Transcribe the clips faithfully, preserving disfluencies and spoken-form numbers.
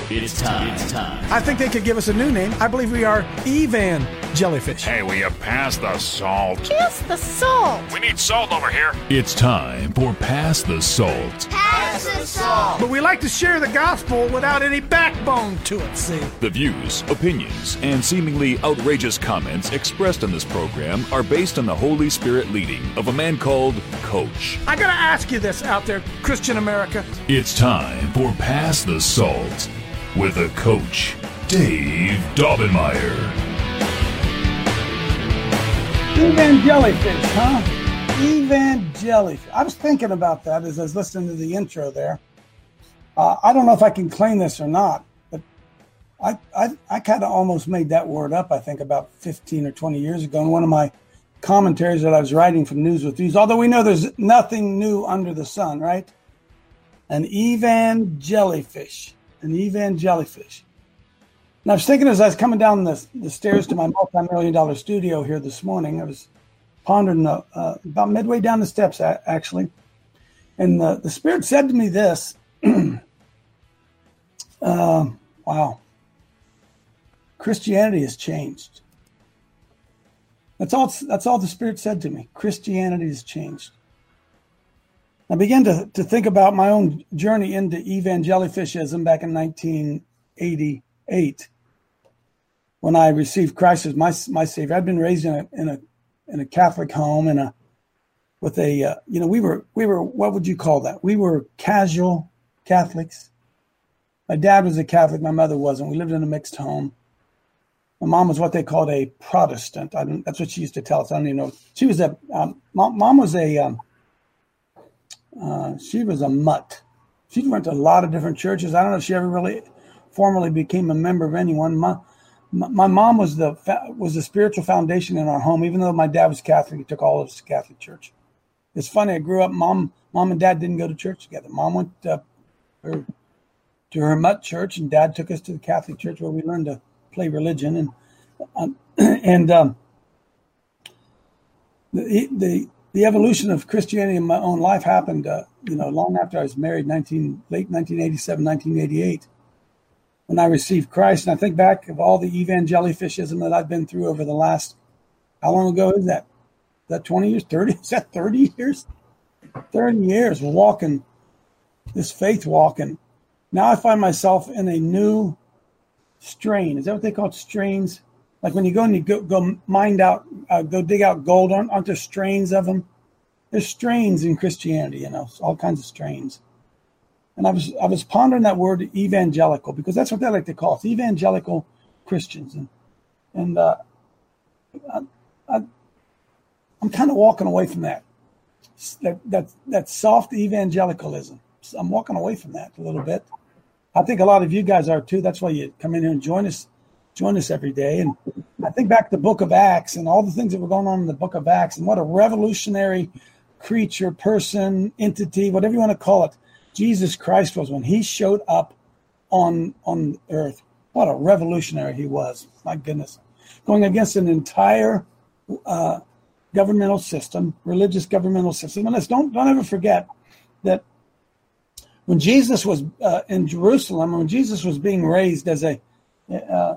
It's time. It's time. I think they could give us a new name. I believe we are Evan Jellyfish. Hey, will you pass the salt? Pass the salt. We need salt over here. It's time for Pass the Salt. Pass the salt. But we like to share the gospel without any backbone to it, see? The views, opinions, and seemingly outrageous comments expressed in this program are based on the Holy Spirit leading of a man called Coach. I gotta ask you this out there, Christian America. It's time for Pass the Salt with a coach, Dave Daubenmire. Evan Jellyfish, huh? Evan Jellyfish. I was thinking about that as I was listening to the intro there. Uh, I don't know if I can claim this or not, but I I, I kind of almost made that word up, I think, about fifteen or twenty years ago in one of my commentaries that I was writing for News with Views, although we know there's nothing new under the sun, right? An Evan Jellyfish. An Evan Jellyfish. And I was thinking as I was coming down the, the stairs to my multi-million dollar studio here this morning, I was pondering the, uh, about midway down the steps, actually. And the, the Spirit said to me this, uh, wow, Christianity has changed. That's all, that's all the Spirit said to me. Christianity has changed. I began to, to think about my own journey into evangelifishism back in nineteen eighty-eight when I received Christ as my my Savior. I'd been raised in a in a in a Catholic home and a with a uh, you know we were we were what would you call that? We were casual Catholics. My dad was a Catholic, my mother wasn't. We lived in a mixed home. My mom was what they called a Protestant. I don't, that's what she used to tell us. I don't even know. She was a um, mom, mom was a um, Uh, she was a mutt. She went to a lot of different churches. I don't know if she ever really formally became a member of anyone. My, my, my mom was the was the spiritual foundation in our home. Even though my dad was Catholic, he took all of us to Catholic church. It's funny. I grew up. Mom, mom and dad didn't go to church together. Mom went uh, her, to her mutt church, and dad took us to the Catholic church where we learned to play religion. And um, and um, the the. The evolution of Christianity in my own life happened, uh, you know, long after I was married, nineteen late nineteen eighty-seven, nineteen eighty-eight, when I received Christ. And I think back of all the evangelifishism that I've been through over the last, how long ago is that? Is that twenty years, thirty? Is that thirty years? thirty years walking, this faith walking. Now I find myself in a new strain. Is that what they call it, strains? Like when you go and you go, go mine out, uh, go dig out gold, aren't, aren't there strains of them? There's strains in Christianity, you know, all kinds of strains. And I was I was pondering that word evangelical because that's what they like to call it, evangelical Christians. And and uh, I, I, I'm kind of walking away from that, that that that soft evangelicalism. I'm walking away from that a little bit. I think a lot of you guys are too. That's why you come in here and join us. Join us every day. And I think back to the book of Acts and all the things that were going on in the book of Acts and what a revolutionary creature, person, entity, whatever you want to call it, Jesus Christ was when he showed up on, on earth. What a revolutionary he was. My goodness. Going against an entire uh, governmental system, religious governmental system. And let's don't, don't ever forget that when Jesus was uh, in Jerusalem, when Jesus was being raised as a uh,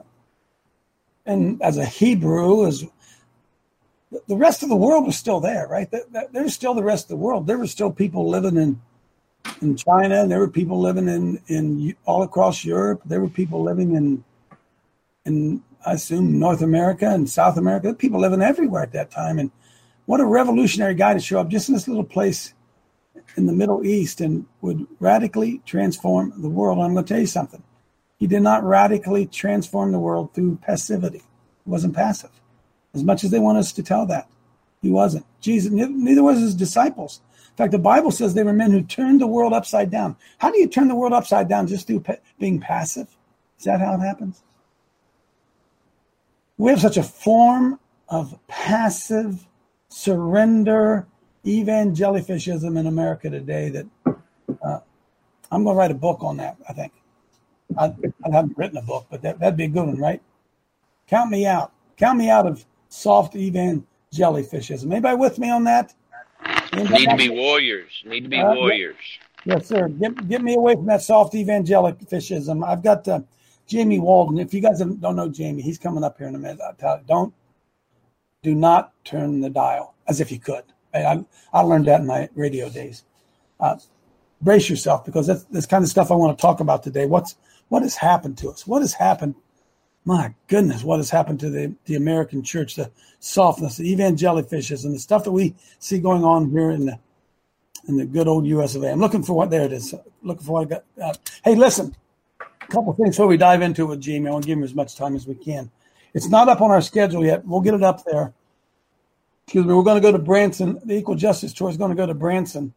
And as a Hebrew, as the rest of the world was still there, right? There was still the rest of the world. There were still people living in in China. And there were people living in, in all across Europe. There were people living in, in I assume, North America and South America. There were people living everywhere at that time. And what a revolutionary guy to show up just in this little place in the Middle East and would radically transform the world. I'm going to tell you something. He did not radically transform the world through passivity. He wasn't passive. As much as they want us to tell that, he wasn't. Jesus, neither was his disciples. In fact, the Bible says they were men who turned the world upside down. How do you turn the world upside down just through pa- being passive? Is that how it happens? We have such a form of passive surrender evangelifishism in America today that uh, I'm going to write a book on that, I think. I, I haven't written a book, but that, that'd be a good one, right? Count me out. Count me out of soft evangelifishism. Anybody with me on that? Anybody? Need to be warriors. Need to be uh, warriors. Yes, sir. Get, get me away from that soft evangelic fishism. I've got uh, Jamie Walden. If you guys don't know Jamie, he's coming up here in a minute. I'll tell you, don't, do not turn the dial as if you could. I, I learned that in my radio days. Uh, brace yourself, because that's this kind of stuff I want to talk about today. What's what has happened to us? What has happened? My goodness, what has happened to the, the American church? The softness, the evangelicalism, the stuff that we see going on here in the in the good old U S of A. I'm looking for what there it is. Looking for what I got. Uh, hey, listen, a couple of things before we dive into it with Jamie. I want to give him as much time as we can. It's not up on our schedule yet. We'll get it up there. Excuse me. We're going to go to Branson. The Equal Justice Tour is going to go to Branson,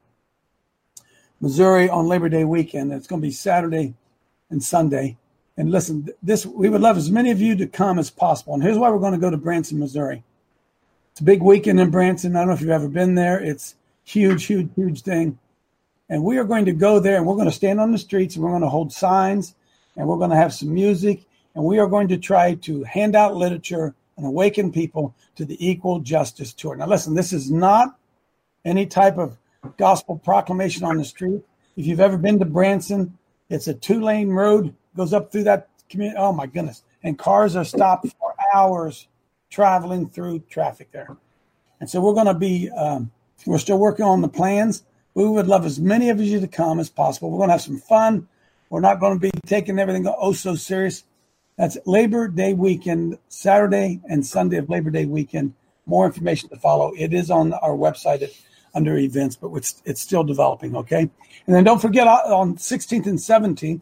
Missouri on Labor Day weekend. It's going to be Saturday and Sunday. And listen, this we would love as many of you to come as possible. And here's why we're going to go to Branson, Missouri. It's a big weekend in Branson. I don't know if you've ever been there. It's huge, huge, huge thing. And we are going to go there, and we're going to stand on the streets, and we're going to hold signs, and we're going to have some music, and we are going to try to hand out literature and awaken people to the Equal Justice Tour. Now, listen, this is not any type of gospel proclamation on the street. If you've ever been to Branson, it's a two-lane road, goes up through that community. Oh, my goodness. And cars are stopped for hours traveling through traffic there. And so we're going to be, um, we're still working on the plans. We would love as many of you to come as possible. We're going to have some fun. We're not going to be taking everything oh so serious. That's Labor Day weekend, Saturday and Sunday of Labor Day weekend. More information to follow. It is on our website at, under events, but it's, it's still developing, okay? And then don't forget, on sixteenth and seventeenth,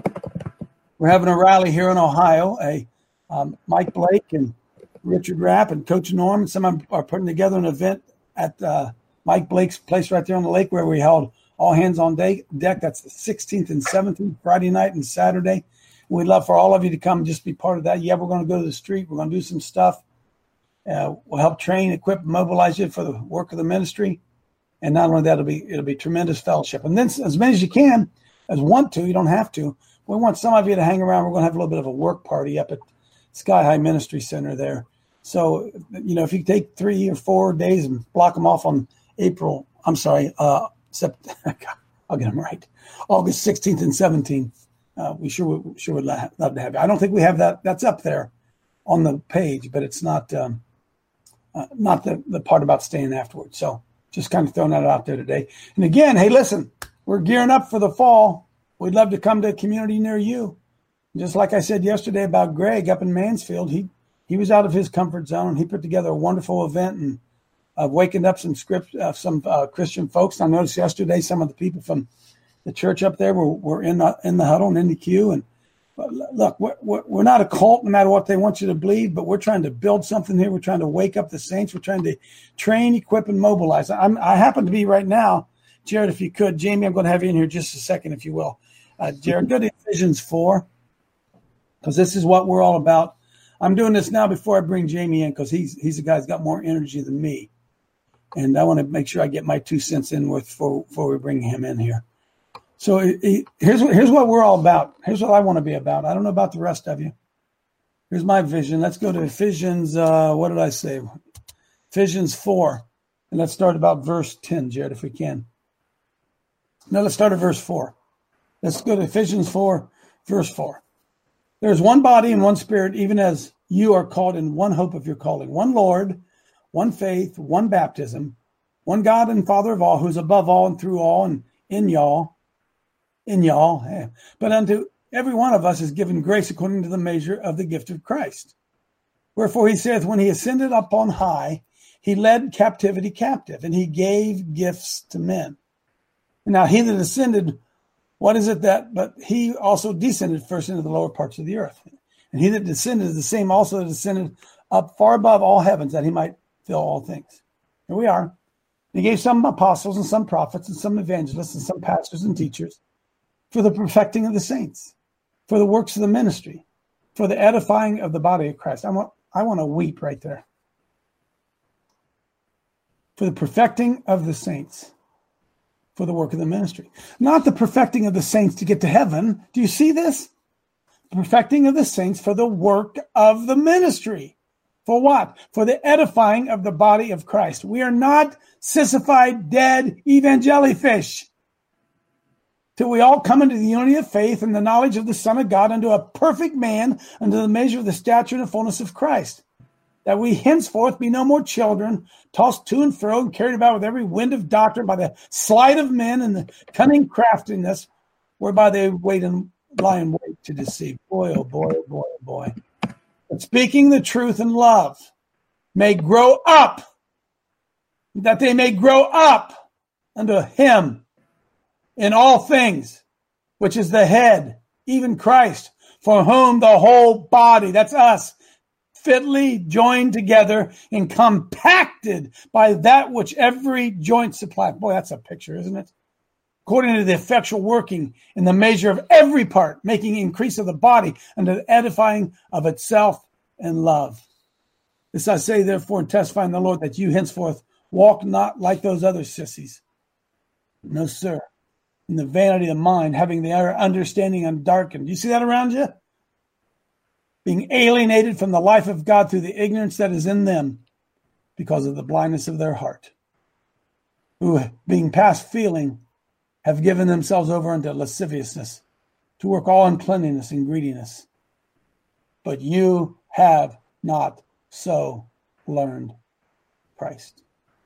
we're having a rally here in Ohio. A um, Mike Blake and Richard Rapp and Coach Norm and some of them are putting together an event at uh, Mike Blake's place right there on the lake where we held all hands on deck. That's the sixteenth and seventeenth, Friday night and Saturday. We'd love for all of you to come and just be part of that. Yeah, we're going to go to the street. We're going to do some stuff. Uh, we'll help train, equip, mobilize you for the work of the ministry. And not only that, it'll be it'll be tremendous fellowship. And then as many as you can, as want to, you don't have to. We want some of you to hang around. We're going to have a little bit of a work party up at Sky High Ministry Center there. So, you know, if you take three or four days and block them off on April, I'm sorry, uh, September, I'll get them right, August sixteenth and seventeenth. Uh, we sure would, sure would love to have it. I don't think we have that. That's up there on the page, but it's not um, uh, not the, the part about staying afterwards. So just kind of throwing that out there today. And again, hey, listen, we're gearing up for the fall. We'd love to come to a community near you. Just like I said yesterday about Greg up in Mansfield, he he was out of his comfort zone. He put together a wonderful event and uh, wakened up some script, uh, some uh, Christian folks. I noticed yesterday some of the people from the church up there were, were in the, in the huddle and in the queue. And look, we're, we're not a cult no matter what they want you to believe, but we're trying to build something here. We're trying to wake up the saints. We're trying to train, equip, and mobilize. I'm, I happen to be right now, Jared, if you could, Jamie, I'm going to have you in here just a second, if you will. Uh, Jared, go to Ephesians four, because this is what we're all about. I'm doing this now before I bring Jamie in, because he's he's the guy who's got more energy than me. And I want to make sure I get my two cents in with before, before we bring him in here. So here's what, here's what we're all about. Here's what I want to be about. I don't know about the rest of you. Here's my vision. Let's go to Ephesians, uh, what did I say? Ephesians four. And let's start about verse ten, Jared, if we can. No, let's start at verse four. Let's go to Ephesians four, verse four. There is one body and one spirit, even as you are called in one hope of your calling. One Lord, one faith, one baptism, one God and Father of all, who is above all and through all and in y'all. In y'all, but unto every one of us is given grace according to the measure of the gift of Christ. Wherefore he saith, when he ascended up on high, he led captivity captive, and he gave gifts to men. Now he that ascended, what is it that, but he also descended first into the lower parts of the earth. And he that descended is the same also that descended up far above all heavens, that he might fill all things. Here we are. He gave some apostles and some prophets and some evangelists and some pastors and teachers, for the perfecting of the saints, for the works of the ministry, for the edifying of the body of Christ. I want, I want to weep right there. For the perfecting of the saints, for the work of the ministry. Not the perfecting of the saints to get to heaven. Do you see this? The perfecting of the saints for the work of the ministry. For what? For the edifying of the body of Christ. We are not sissified, dead evangelifish. till we all come into the unity of faith and the knowledge of the Son of God, unto a perfect man, unto the measure of the stature and the fullness of Christ, that we henceforth be no more children, tossed to and fro and carried about with every wind of doctrine by the sleight of men and the cunning craftiness whereby they wait and lie in wait to deceive. Boy, oh boy, oh boy, oh boy. But speaking the truth in love may grow up, that they may grow up unto him in all things, which is the head, even Christ, for whom the whole body, that's us, fitly joined together and compacted by that which every joint supplies. Boy, that's a picture, isn't it? According to the effectual working in the measure of every part, making increase of the body unto the edifying of itself in love. This I say, therefore, and testify in the Lord, that you henceforth walk not like those other sissies. No, sir. In the vanity of mind, having the understanding undarkened. Do you see that around you? Being alienated from the life of God through the ignorance that is in them because of the blindness of their heart, who, being past feeling, have given themselves over unto lasciviousness, to work all uncleanness and greediness. But you have not so learned Christ.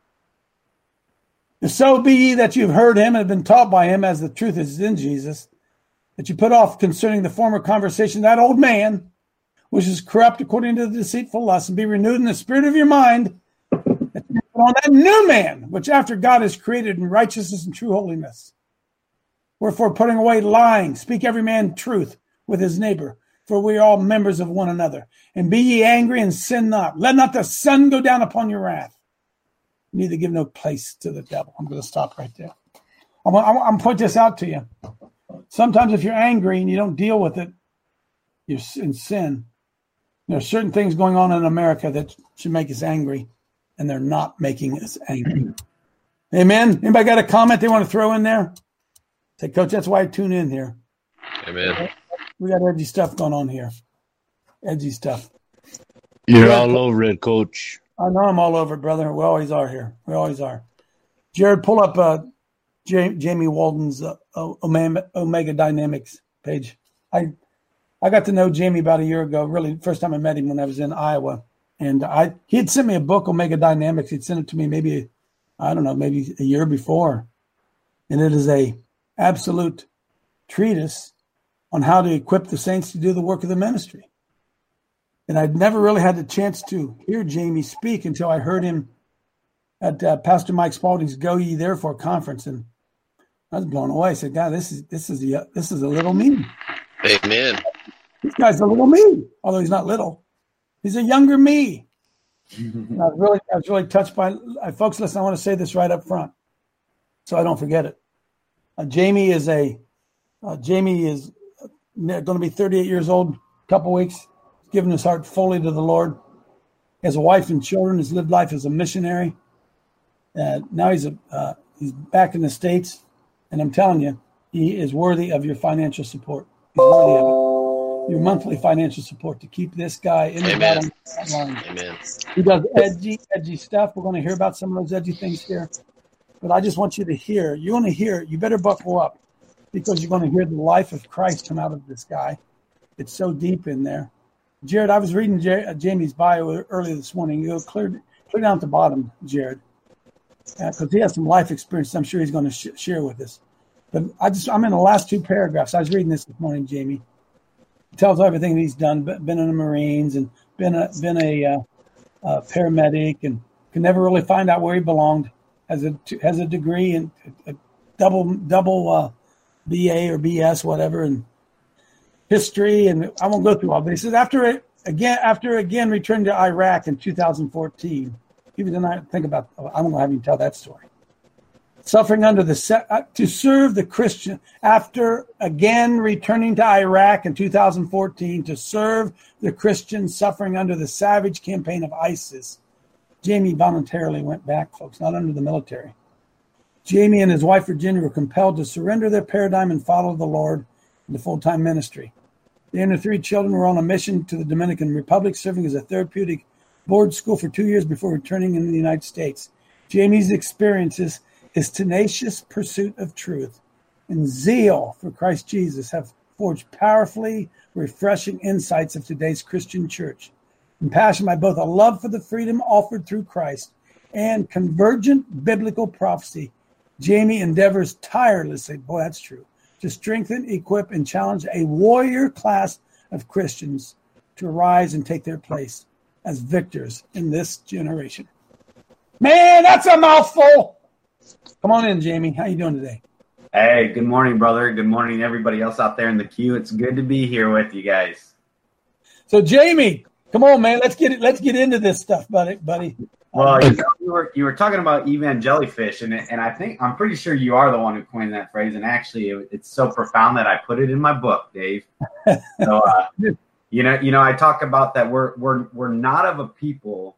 If so be ye that you have heard him and have been taught by him, as the truth is in Jesus, that you put off concerning the former conversation that old man, which is corrupt according to the deceitful lust, and be renewed in the spirit of your mind, that you put on that new man, which after God is created in righteousness and true holiness. Wherefore, putting away lying, speak every man truth with his neighbor, for we are all members of one another. And be ye angry and sin not. Let not the sun go down upon your wrath. Neither give no place to the devil. I'm going to stop right there. I'm, I'm, I'm put this out to you. Sometimes if you're angry and you don't deal with it, you're in sin. There are certain things going on in America that should make us angry, and they're not making us angry. Amen? Anybody got a comment they want to throw in there? Say, Coach, that's why I tune in here. Amen. We got edgy stuff going on here. Edgy stuff. You're Jared, all over it, Coach. I know I'm all over it, brother. We always are here. We always are. Jared, pull up uh, J- Jamie Walden's uh, Omega, Omega Dynamics page. I I got to know Jamie about a year ago, really first time I met him when I was in Iowa. And I he had sent me a book, Omega Dynamics. He'd sent it to me maybe, I don't know, maybe a year before. And it is a absolute treatise on how to equip the saints to do the work of the ministry. And I'd never really had the chance to hear Jamie speak until I heard him at uh, Pastor Mike Spalding's Go Ye Therefore conference, and I was blown away. I said, God, this is this is a, this is a little me. Amen. This guy's a little me, although he's not little. He's a younger me. I was really, I was really touched by. Uh, folks, listen, I want to say this right up front, so I don't forget it. Uh, Jamie is a uh, Jamie is going to be thirty-eight years old. A couple weeks. Given his heart fully to the Lord. He has a wife and children. Has lived life as a missionary. Uh, now he's a uh, he's back in the States, and I'm telling you, he is worthy of your financial support. He's worthy of it. Your monthly financial support to keep this guy in the Amen. bottom line. Amen. He does edgy, edgy stuff. We're going to hear about some of those edgy things here. But I just want you to hear. You want to hear. You better buckle up, because you're going to hear the life of Christ come out of this guy. It's so deep in there. Jared, I was reading J- uh, Jamie's bio earlier this morning. You go clear, clear down at the bottom, Jared, because uh, he has some life experience I'm sure he's going to sh- share with us. But I just, I'm in the last two paragraphs. I was reading this this morning, Jamie. He tells everything that he's done, been in the Marines and been a, been a, uh, a paramedic, and could never really find out where he belonged. Has a has a degree in a double double uh, B A or B S, whatever, and history, and I won't go through all. But he says after it again, after again returning to Iraq in two thousand fourteen, he was going to think about. I'm going to have you tell that story. Suffering under the uh, to serve the Christian after again returning to Iraq in two thousand fourteen to serve the Christians suffering under the savage campaign of ISIS. Jamie voluntarily went back, folks, not under the military. Jamie and his wife Virginia were compelled to surrender their paradigm and follow the Lord in the full-time ministry. They and their three children were on a mission to the Dominican Republic, serving as a therapeutic board school for two years before returning into the United States. Jamie's experiences, his tenacious pursuit of truth, and zeal for Christ Jesus have forged powerfully refreshing insights of today's Christian church. Impassioned by both a love for the freedom offered through Christ and convergent biblical prophecy, Jamie endeavors tirelessly, boy, that's true, to strengthen, equip, and challenge a warrior class of Christians to arise and take their place as victors in this generation. Man, that's a mouthful. Come on in, Jamie. How you doing today? Hey, good morning, brother. Good morning, everybody else out there in the queue. It's good to be here with you guys. So, Jamie, come on, man. Let's get it. Let's get into this stuff, buddy. Buddy. Well, you, know, you were you were talking about evangellyfish, and and I think I'm pretty sure you are the one who coined that phrase. And actually, it, it's so profound that I put it in my book, Dave. So, uh, you know, you know, I talk about that we're we're we're not of a people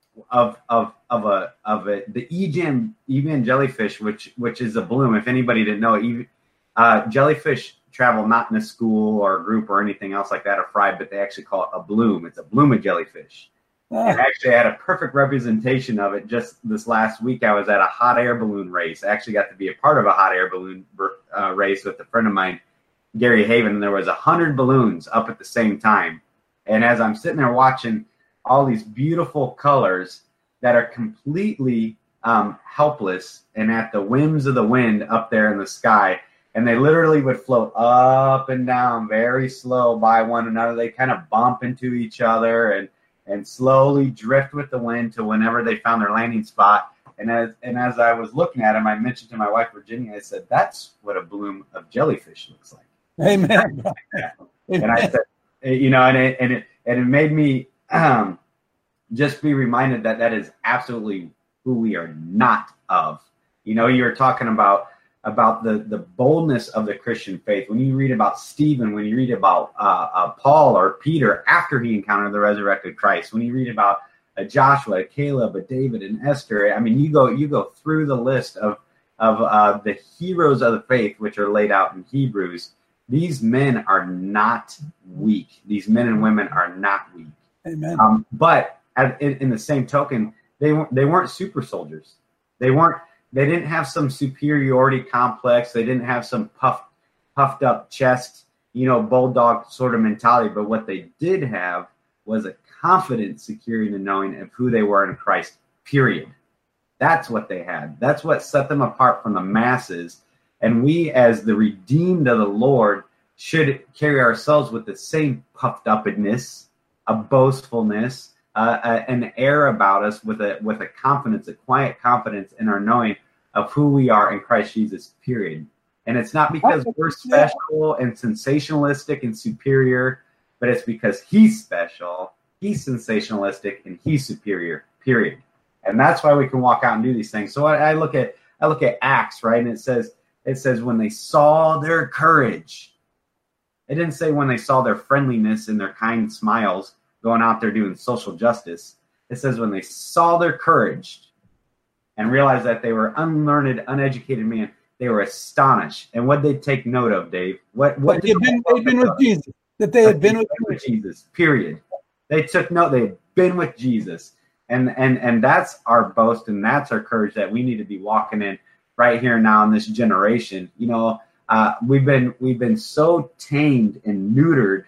of of of a of a the evan evangellyfish, which which is a bloom. If anybody didn't know, uh, jellyfish travel not in a school or a group or anything else like that, or fried, but they actually call it a bloom. It's a bloom of jellyfish. And actually, I had a perfect representation of it just this last week. I was at a hot air balloon race. I actually got to be a part of a hot air balloon uh, race with a friend of mine, Gary Haven, and there was a hundred balloons up at the same time. And as I'm sitting there watching all these beautiful colors that are completely um, helpless and at the whims of the wind up there in the sky, and they literally would float up and down very slow by one another. They kind of bump into each other and and slowly drift with the wind to whenever they found their landing spot. And as and as I was looking at him, I mentioned to my wife, Virginia, I said, that's what a bloom of jellyfish looks like. Amen. And I said, you know, and it, and it, and it made me um, just be reminded that that is absolutely who we are not of. You know, you were talking about about the, the boldness of the Christian faith. When you read about Stephen, when you read about uh, uh, Paul or Peter after he encountered the resurrected Christ, when you read about uh, Joshua, Caleb, David, and Esther, I mean, you go you go through the list of of uh, the heroes of the faith, which are laid out in Hebrews. These men are not weak. These men and women are not weak. Amen. Um, but at, in, in the same token, they weren't they weren't super soldiers. They weren't. They didn't have some superiority complex. They didn't have some puffed, puffed up chest, you know, bulldog sort of mentality. But what they did have was a confident security in knowing of who they were in Christ, period. That's what they had. That's what set them apart from the masses. And we, as the redeemed of the Lord, should carry ourselves with the same puffed upness, a boastfulness, Uh, uh, an air about us with a with a confidence, a quiet confidence in our knowing of who we are in Christ Jesus, period. And it's not because we're special and sensationalistic and superior, but it's because he's special, he's sensationalistic, and he's superior, period. And that's why we can walk out and do these things. So I, I look at I look at Acts, right? And it says it says when they saw their courage. It didn't say when they saw their friendliness and their kind smiles going out there doing social justice. It says when they saw their courage and realized that they were unlearned, uneducated men, they were astonished. And what they take note of, Dave? What what they'd been, they'd been with Jesus. That they had been with, with Jesus. Period. They took note. They had been with Jesus, and and and that's our boast, and that's our courage that we need to be walking in right here now in this generation. You know, uh, we've been we've been so tamed and neutered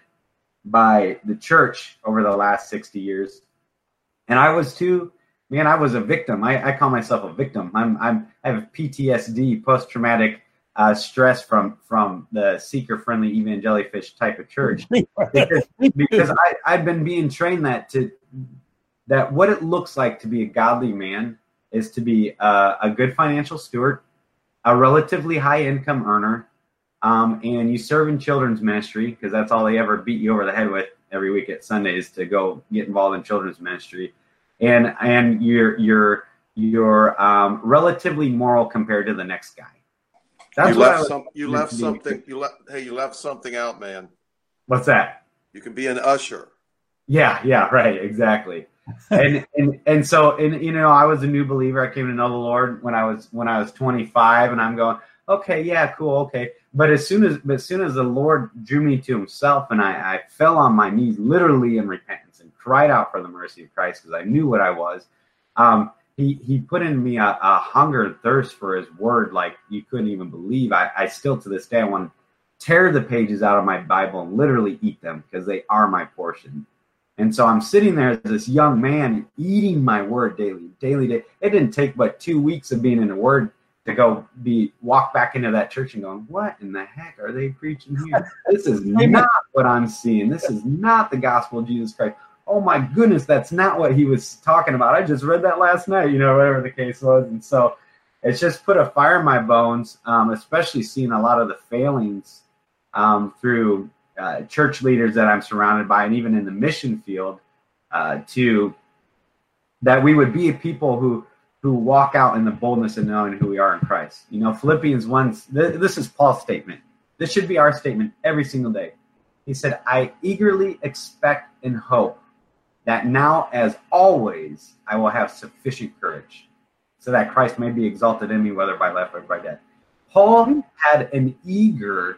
by the church over the last sixty years. And I was too, man, I was a victim. I, I call myself a victim. I'm, I'm, I have P T S D, post-traumatic uh, stress from, from the seeker-friendly evangellyfish type of church. because because I, I've been being trained that to, that what it looks like to be a godly man is to be a, a good financial steward, a relatively high income earner, Um, and you serve in children's ministry, because that's all they ever beat you over the head with every week at Sundays, to go get involved in children's ministry. And and you're you're you're um, relatively moral compared to the next guy. That's you what left some. You left something. You left. Hey, you left something out, man. What's that? You can be an usher. Yeah, yeah, right, exactly. and and and so and you know, I was a new believer. I came to know the Lord when I was when I was twenty-five, and I'm going, okay, yeah, cool, okay. But as soon as, but as soon as the Lord drew me to Himself, and I, I fell on my knees, literally in repentance, and cried out for the mercy of Christ, because I knew what I was. Um, he he put in me a, a hunger and thirst for his word like you couldn't even believe. I, I still to this day I want to tear the pages out of my Bible and literally eat them because they are my portion. And so I'm sitting there as this young man eating my word daily, daily, day. It didn't take but two weeks of being in the word to go be walk back into that church and going, what in the heck are they preaching here? This is not what I'm seeing. This is not the gospel of Jesus Christ. Oh my goodness, that's not what he was talking about. I just read that last night, you know, whatever the case was. And so it's just put a fire in my bones, um, especially seeing a lot of the failings um, through uh, church leaders that I'm surrounded by, and even in the mission field, uh, to that we would be a people who who walk out in the boldness of knowing who we are in Christ. You know, Philippians one, th- this is Paul's statement. This should be our statement every single day. He said, I eagerly expect and hope that now, as always, I will have sufficient courage so that Christ may be exalted in me, whether by life or by death. Paul had an eager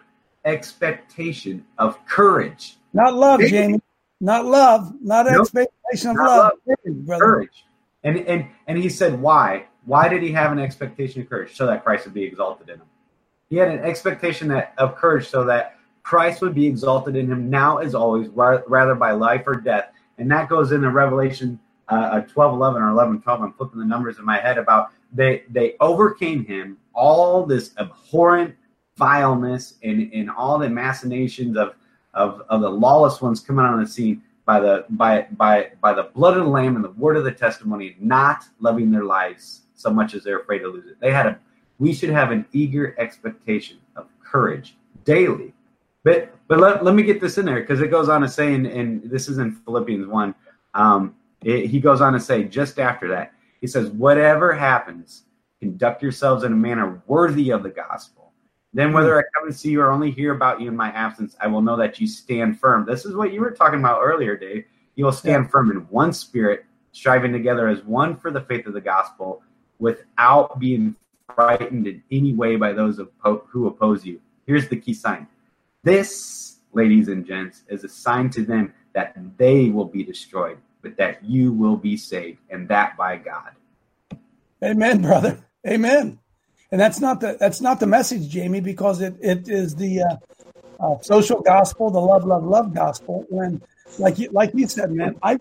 expectation of courage. Not love, Jamie. Not love. Not nope. expectation of Not love. love. Courage, courage. And, and, and he said, why? Why did he have an expectation of courage? So that Christ would be exalted in him. He had an expectation that, of courage so that Christ would be exalted in him now as always, rather by life or death. And that goes into Revelation uh, twelve eleven or eleven twelve. I'm flipping the numbers in my head about they they overcame him, all this abhorrent vileness and, and all the machinations of, of, of the lawless ones coming on the scene by the by by by the blood of the Lamb and the word of the testimony, not loving their lives so much as they're afraid to lose it. They had a we should have an eager expectation of courage daily. But but let, let me get this in there because it goes on to say, and, and this is in Philippians one, um, it, he goes on to say just after that, he says, whatever happens, conduct yourselves in a manner worthy of the gospel. Then whether I come and see you or only hear about you in my absence, I will know that you stand firm. This is what you were talking about earlier, Dave. You will stand yeah. firm in one spirit, striving together as one for the faith of the gospel, without being frightened in any way by those who oppose you. Here's the key sign. This, ladies and gents, is a sign to them that they will be destroyed, but that you will be saved, and that by God. Amen, brother. Amen. And that's not the that's not the message, Jamie, because it, it is the uh, uh, social gospel, the love, love, love gospel. When, like you like you said, man, I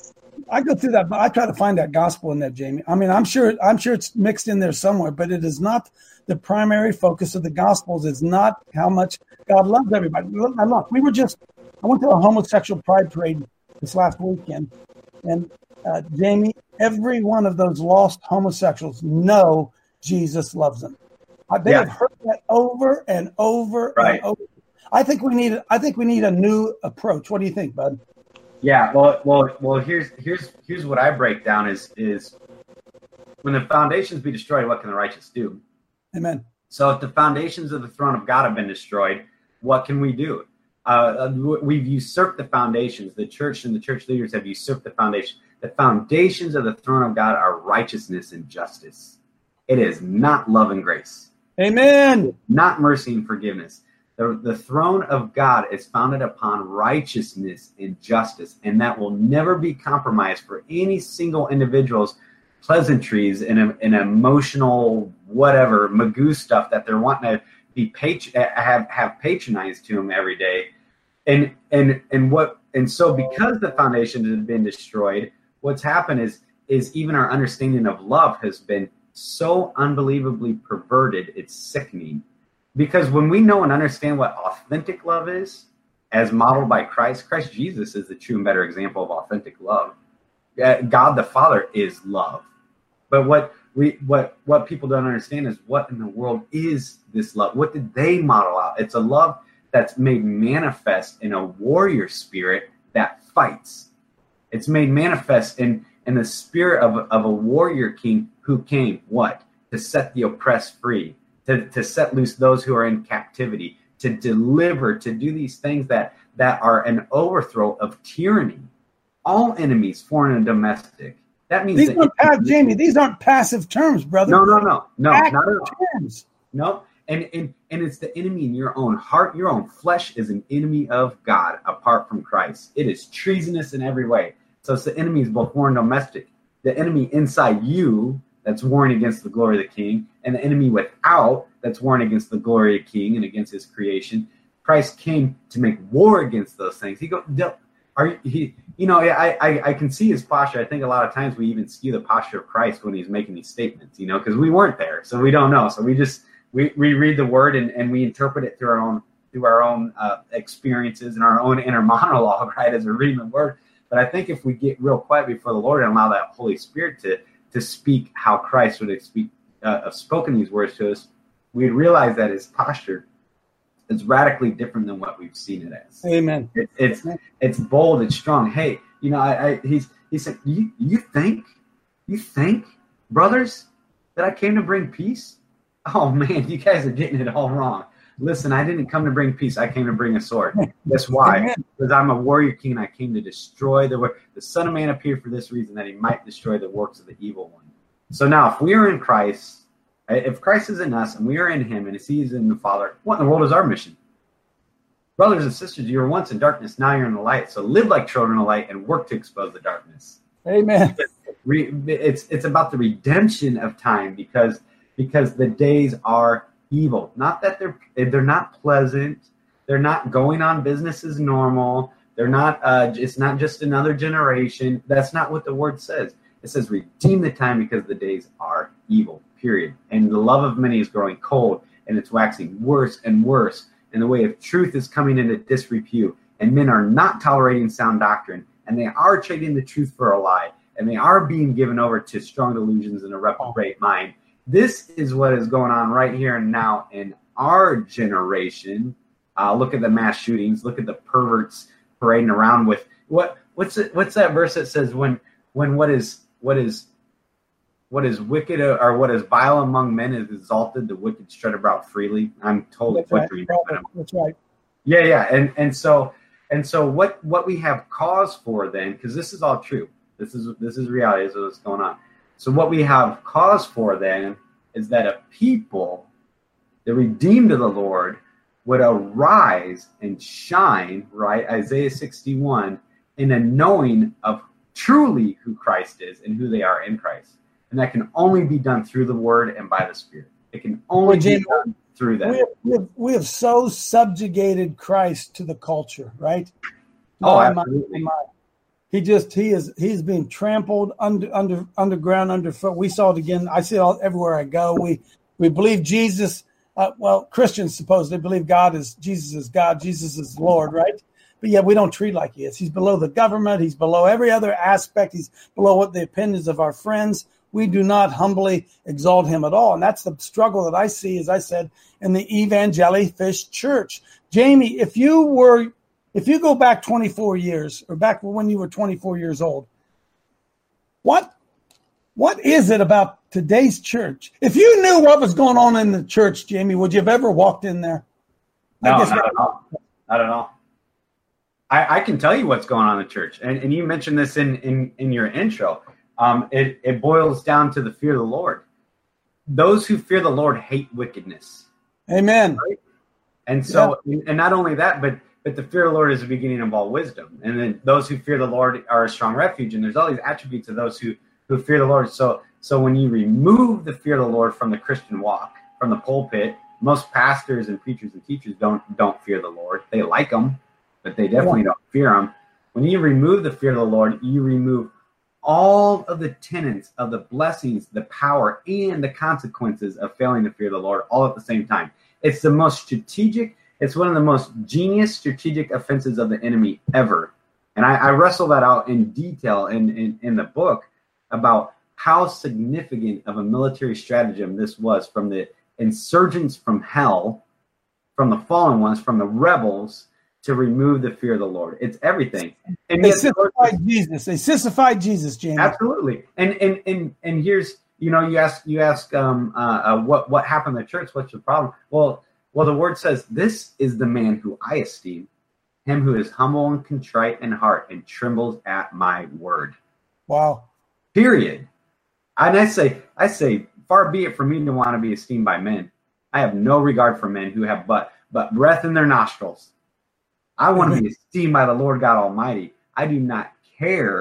I go through that, but I try to find that gospel in that, Jamie. I mean, I'm sure I'm sure it's mixed in there somewhere, but it is not the primary focus of the Gospels. Is not how much God loves everybody. I love. We were just I went to a homosexual pride parade this last weekend, and uh, Jamie, every one of those lost homosexuals know Jesus loves them. Uh, they yeah. have heard that over and over right. and over. I think we need. I think we need a new approach. What do you think, bud? Yeah. Well, well, well. Here's here's here's what I break down is is when the foundations be destroyed, what can the righteous do? Amen. So if the foundations of the throne of God have been destroyed, what can we do? Uh, we've usurped the foundations. The church and the church leaders have usurped the foundation. The foundations of the throne of God are righteousness and justice. It is not love and grace. Amen. Not mercy and forgiveness. The, the throne of God is founded upon righteousness and justice, and that will never be compromised for any single individual's pleasantries and, and emotional whatever magoo stuff that they're wanting to be patron have have patronized to them every day, and and and what and so because the foundation has been destroyed, what's happened is is even our understanding of love has been so unbelievably perverted. It's sickening, because when we know and understand what authentic love is, as modeled by Christ, Christ Jesus is the true and better example of authentic love. God the Father is love. But what we what what people don't understand is what in the world is this love? What did they model out? It's a love that's made manifest in a warrior spirit that fights. It's made manifest in, in the spirit of, of a warrior king who came, what? To set the oppressed free, to, to set loose those who are in captivity, to deliver, to do these things that, that are an overthrow of tyranny. All enemies, foreign and domestic. That means these that aren't passive, Jamie. These aren't passive terms, brother. No, no, no, no, Active not at all. Terms. No, and and and it's the enemy in your own heart. Your own flesh is an enemy of God apart from Christ. It is treasonous in every way. So it's the enemies both foreign and domestic. the enemy inside you that's warring against the glory of the King, and the enemy without that's warring against the glory of the King and against his creation. Christ came to make war against those things. He go, are he? You know, I, I I can see his posture. I think a lot of times we even skew the posture of Christ when he's making these statements. You know, because we weren't there, so we don't know. So we just we, we read the word and, and we interpret it through our own through our own uh, experiences and our own inner monologue, right? As we're reading the word. But I think if we get real quiet before the Lord and allow that Holy Spirit to to speak how Christ would have speak uh, have spoken these words to us, we'd realize that his posture is radically different than what we've seen it as. Amen. It, it's it's bold, it's strong. Hey, you know, I, I he's he said, you you think, you think, brothers, that I came to bring peace? Oh man, you guys are getting it all wrong. Listen, I didn't come to bring peace. I came to bring a sword. That's why. Amen. Because I'm a warrior king and I came to destroy the work. The Son of Man appeared for this reason, that he might destroy the works of the evil one. So now if we are in Christ, if Christ is in us and we are in him and if he is in the Father, what in the world is our mission? Brothers and sisters, you were once in darkness, now you're in the light. So live like children of light and work to expose the darkness. Amen. It's it's about the redemption of time because because the days are evil. Not that they're they're not pleasant. They're not going on business as normal. They're not. Uh, it's not just another generation. That's not what the word says. It says redeem the time because the days are evil. Period. And the love of many is growing cold, and it's waxing worse and worse. And the way of truth is coming into disrepute, and men are not tolerating sound doctrine, and they are trading the truth for a lie, and they are being given over to strong delusions and a reprobate mind. This is what is going on right here and now in our generation. Uh, look at the mass shootings. Look at the perverts parading around with what? What's it? What's that verse that says when when what is what is what is wicked or what is vile among men is exalted, the wicked strut about freely. I'm totally butchering right. that. That's right. Yeah, yeah, and and so and so what what we have cause for then, because this is all true. This is this is reality. This is what's going on. So what we have cause for then is that a people, the redeemed of the Lord, would arise and shine, right? Isaiah sixty-one, in a knowing of truly who Christ is and who they are in Christ. And that can only be done through the word and by the Spirit. It can only Well, be Jamie, done through that. We have, we, have, we have so subjugated Christ to the culture, right? Oh, My, my, absolutely. my. He just he is he's being trampled under under underground underfoot. We saw it again. I see it all everywhere I go. We we believe Jesus. Uh, well, Christians supposedly believe God is Jesus is God. Jesus is Lord, right? But yet we don't treat like he is. He's below the government. He's below every other aspect. He's below what the opinions of our friends. We do not humbly exalt him at all. And that's the struggle that I see, as I said, in the Evangelifish church. Jamie, if you were, if you go back twenty-four years or back when you were twenty-four years old, what, what is it about today's church? If you knew what was going on in the church, Jamie, would you have ever walked in there? No, I guess not at all. Not at all. I, I can tell you what's going on in the church. And, and you mentioned this in, in, in your intro. Um, it, it boils down to the fear of the Lord. Those who fear the Lord hate wickedness. Amen. Right? And so, yeah. and not only that, but but the fear of the Lord is the beginning of all wisdom. And then those who fear the Lord are a strong refuge. And there's all these attributes of those who, who fear the Lord. So so when you remove the fear of the Lord from the Christian walk, from the pulpit, most pastors and preachers and teachers don't don't fear the Lord. They like him, but they definitely don't fear him. When you remove the fear of the Lord, you remove all of the tenets of the blessings, the power, and the consequences of failing to fear the Lord all at the same time. It's the most strategic, it's one of the most genius strategic offenses of the enemy ever. And I, I wrestle that out in detail in, in, in the book about how significant of a military stratagem this was from the insurgents from hell, from the fallen ones, from the rebels, to remove the fear of the Lord. It's everything. And they yet, sissified Jesus. They sissified Jesus, Jamie. Absolutely. And and and and here's, you know, you ask you ask um uh, uh what what happened in the church? What's the problem? Well, well, the word says, "This is the man who I esteem, him who is humble and contrite in heart and trembles at my word." Wow. Period. And I say, I say, far be it from me to want to be esteemed by men. I have no regard for men who have but but breath in their nostrils. I want to be esteemed by the Lord God Almighty. I do not care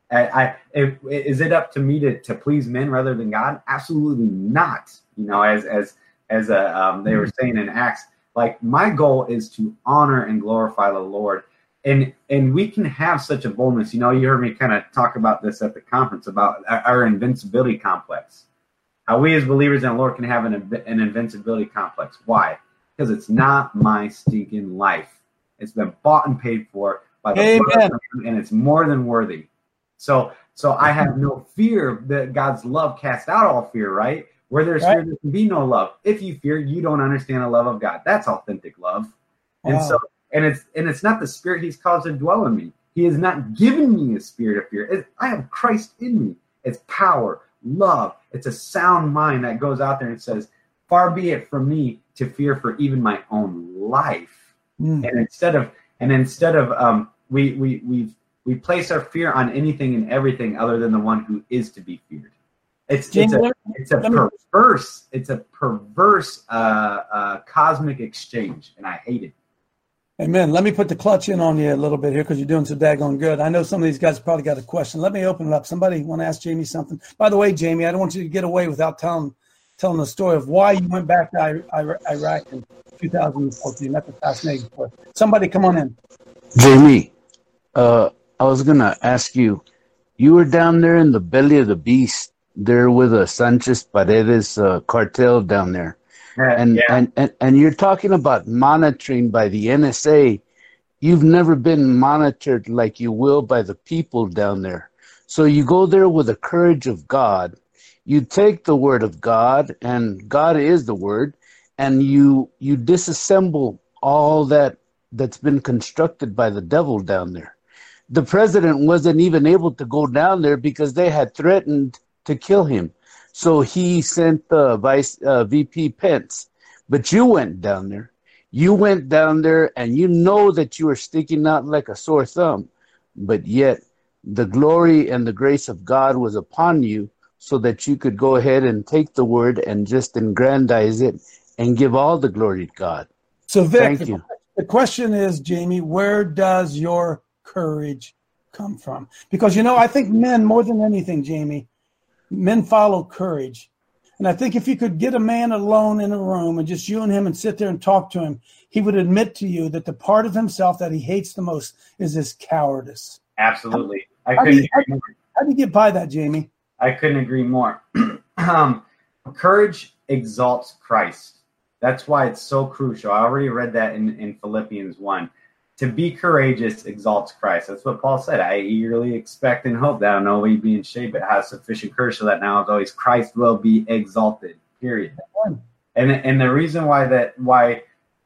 I, I if, is it up to me to, to please men rather than God? Absolutely not. You know, as as as a, um, they were saying in Acts, like my goal is to honor and glorify the Lord, and and we can have such a boldness. You know, you heard me kind of talk about this at the conference about our, our invincibility complex. How we as believers in the Lord can have an an invincibility complex. Why? Because it's not my stinking life. It's been bought and paid for by the Amen. blood of the Lamb, and it's more than worthy. So, so I have no fear that God's love casts out all fear, right? Where there's Right. fear, there can be no love. If you fear, you don't understand the love of God. That's authentic love. And Wow. so, and it's and it's not the spirit He's caused to dwell in me. He has not given me a spirit of fear. It, I have Christ in me. It's power, love. It's a sound mind that goes out there and says, "Far be it from me to fear for even my own life." Mm. And instead of and instead of um, we we we we place our fear on anything and everything other than the one who is to be feared. It's it's Jamie, a let- it's a let me- perverse it's a perverse uh, uh, cosmic exchange, and I hate it. Amen. Let me put the clutch in on you a little bit here because you're doing so daggone good. I know some of these guys probably got a question. Let me open it up. Somebody want to ask Jamie something? By the way, Jamie, I don't want you to get away without telling telling the story of why you went back to I- I- Iraq in two thousand fourteen. That's a fascinating story. Somebody come on in. Jamie, uh, I was going to ask you, you were down there in the belly of the beast there with a Sanchez Paredes uh, cartel down there. And, yeah. and, and, and you're talking about monitoring by the N S A. You've never been monitored like you will by the people down there. So you go there with the courage of God. You take the word of God, and God is the word, and you you disassemble all that that's been constructed by the devil down there. The president wasn't even able to go down there because they had threatened to kill him. So he sent the vice uh, V P Pence. But you went down there. You went down there, and you know that you were sticking out like a sore thumb. But yet the glory and the grace of God was upon you so that you could go ahead and take the word and just aggrandize it and give all the glory to God. So, Vic, Thank the, you. the question is, Jamie, where does your courage come from? Because, you know, I think men, more than anything, Jamie, men follow courage. And I think if you could get a man alone in a room and just you and him and sit there and talk to him, he would admit to you that the part of himself that he hates the most is his cowardice. Absolutely. I How do, you, couldn't how, agree more. how do you get by that, Jamie? I couldn't agree more. um, courage exalts Christ. That's why it's so crucial. I already read that in, in Philippians one. To be courageous exalts Christ. That's what Paul said. I eagerly expect and hope that I know we be in shape, but have sufficient courage so that now as always Christ will be exalted. Period. And and the reason why that why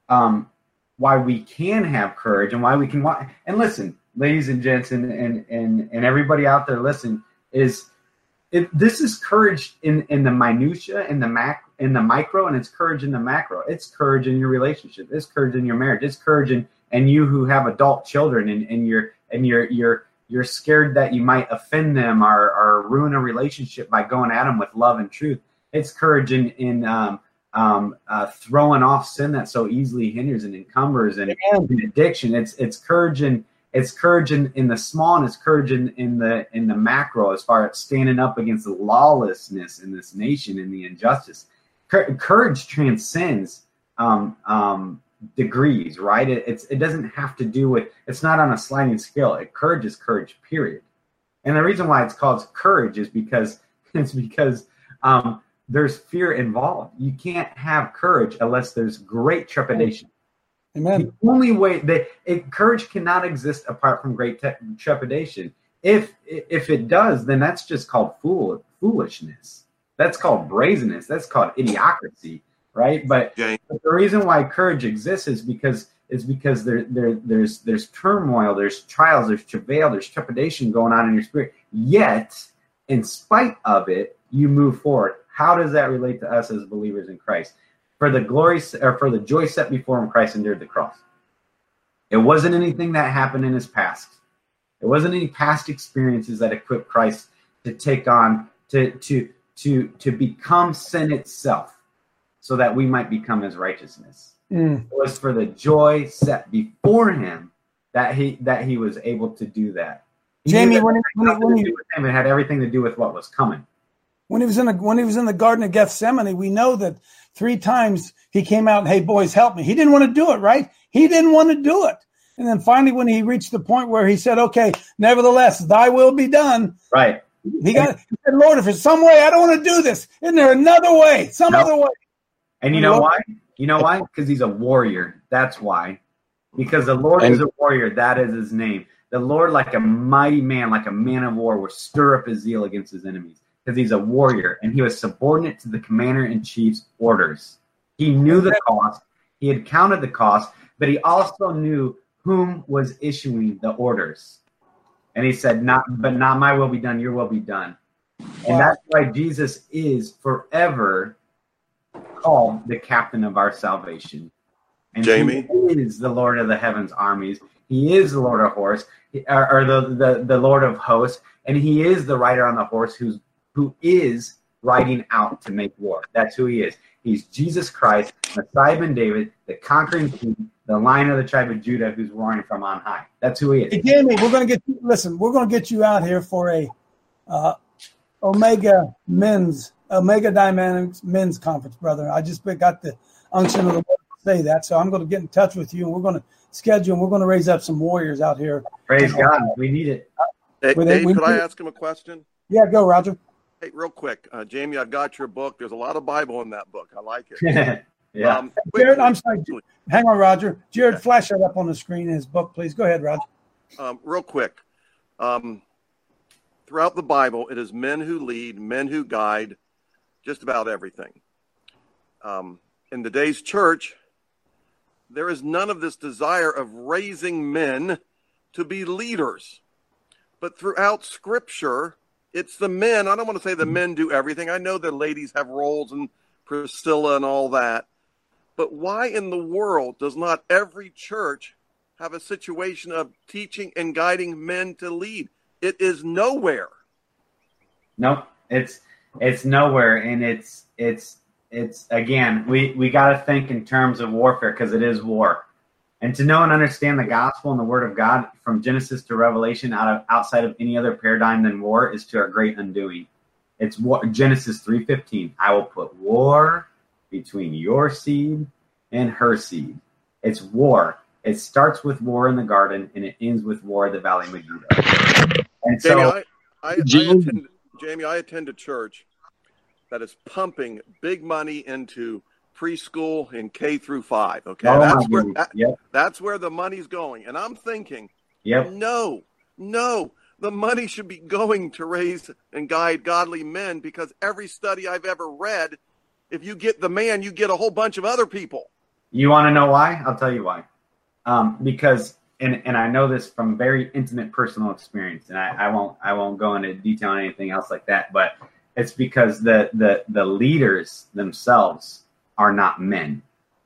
um why we can have courage and why we can and listen, ladies and gents, and and and, and everybody out there listen, is it this is courage in, in the minutia, in the mac in the micro, and it's courage in the macro. It's courage in your relationship, it's courage in your marriage, it's courage in and you who have adult children and, and you're and you're you're you're scared that you might offend them or, or ruin a relationship by going at them with love and truth. It's courage in in um, um, uh, throwing off sin that so easily hinders and encumbers and, and addiction. It's it's courage in it's courage in, in the small, and it's courage in, in the in the macro as far as standing up against the lawlessness in this nation and the injustice. Courage transcends um, um, degrees, right? It, it's it doesn't have to do with, it's not on a sliding scale. It, courage is courage, period. And the reason why it's called courage is because it's because um, there's fear involved. You can't have courage unless there's great trepidation. Amen. The only way that it, courage cannot exist apart from great te- trepidation. If if it does, then that's just called fool foolishness. That's called brazenness. That's called idiocracy. Right, but, Jay. but the reason why courage exists is because is because there there there's there's turmoil, there's trials, there's travail, there's trepidation going on in your spirit. Yet, in spite of it, you move forward. How does that relate to us as believers in Christ? For the glory or for the joy set before him, Christ endured the cross. It wasn't anything that happened in his past. It wasn't any past experiences that equipped Christ to take on to to to to become sin itself, so that we might become his righteousness. Mm. It was for the joy set before him that he that he was able to do that. He Jamie, knew when he, when, he, nothing when, to he, do with him. It had everything to do with what was coming. when he was in the when he was in the Garden of Gethsemane, we know that three times he came out and, hey, boys, help me. He didn't want to do it, right? He didn't want to do it. And then finally, when he reached the point where he said, okay, nevertheless, thy will be done. Right. He got he said, Lord, if there's some way, I don't want to do this. Isn't there another way? Some No. other way? And you know why? You know why? Because he's a warrior. That's why. Because the Lord And- is a warrior. That is his name. The Lord, like a mighty man, like a man of war, will stir up his zeal against his enemies. Because he's a warrior. And he was subordinate to the commander-in-chief's orders. He knew the cost. He had counted the cost. But he also knew whom was issuing the orders. And he said, "Not, but not my will be done, your will be done." And Wow. that's why Jesus is forever called the captain of our salvation. And Jamie? he is the Lord of the heavens armies. He is the Lord of horse, or, or the, the, the Lord of hosts, and he is the rider on the horse who's who is riding out to make war. That's who he is. He's Jesus Christ, Messiah ben David, the conquering king, the Lion of the tribe of Judah, who's roaring from on high. That's who he is. Hey, Jamie, we're going to get you, listen, we're going to get you out here for a uh, Omega Men's, Omega Dynamics Men's Conference, brother. I just got the unction of the Lord to say that. So I'm going to get in touch with you, and we're going to schedule, and we're going to raise up some warriors out here. Praise God. We need it. Hey, Well, Dave, we- could I ask him a question? Yeah, go, Roger. Hey, real quick, uh, Jamie, I've got your book. There's a lot of Bible in that book. I like it. yeah. Um, Jared, quickly, I'm sorry. Hang on, Roger. Jared, flash that up on the screen in his book, please. Go ahead, Roger. um, real quick. Um, throughout the Bible, it is men who lead, men who guide, just about everything. Um, in today's church, there is none of this desire of raising men to be leaders. But throughout Scripture, it's the men. I don't want to say the men do everything. I know the ladies have roles and Priscilla and all that. But why in the world does not every church have a situation of teaching and guiding men to lead? It is nowhere. Nope. It's it's nowhere, and it's it's it's again. We we got to think in terms of warfare because it is war, and to know and understand the gospel and the Word of God from Genesis to Revelation, out of outside of any other paradigm than war, is to our great undoing. It's war, Genesis three fifteen. I will put war between your seed and her seed. It's war. It starts with war in the garden, and it ends with war in the Valley of Megiddo. And Jamie, so, I, I, I Jamie- attend, Jamie, I attend a church that is pumping big money into preschool and K through five. Okay, oh my that's where goodness. that, Yep. that's where the money's going, and I'm thinking, Yep. no, no, the money should be going to raise and guide godly men, because every study I've ever read, if you get the man, you get a whole bunch of other people. You want to know why? I'll tell you why. Um, because, and, and I know this from very intimate personal experience, and I, I won't I won't go into detail on anything else like that. But it's because the the the leaders themselves are not men.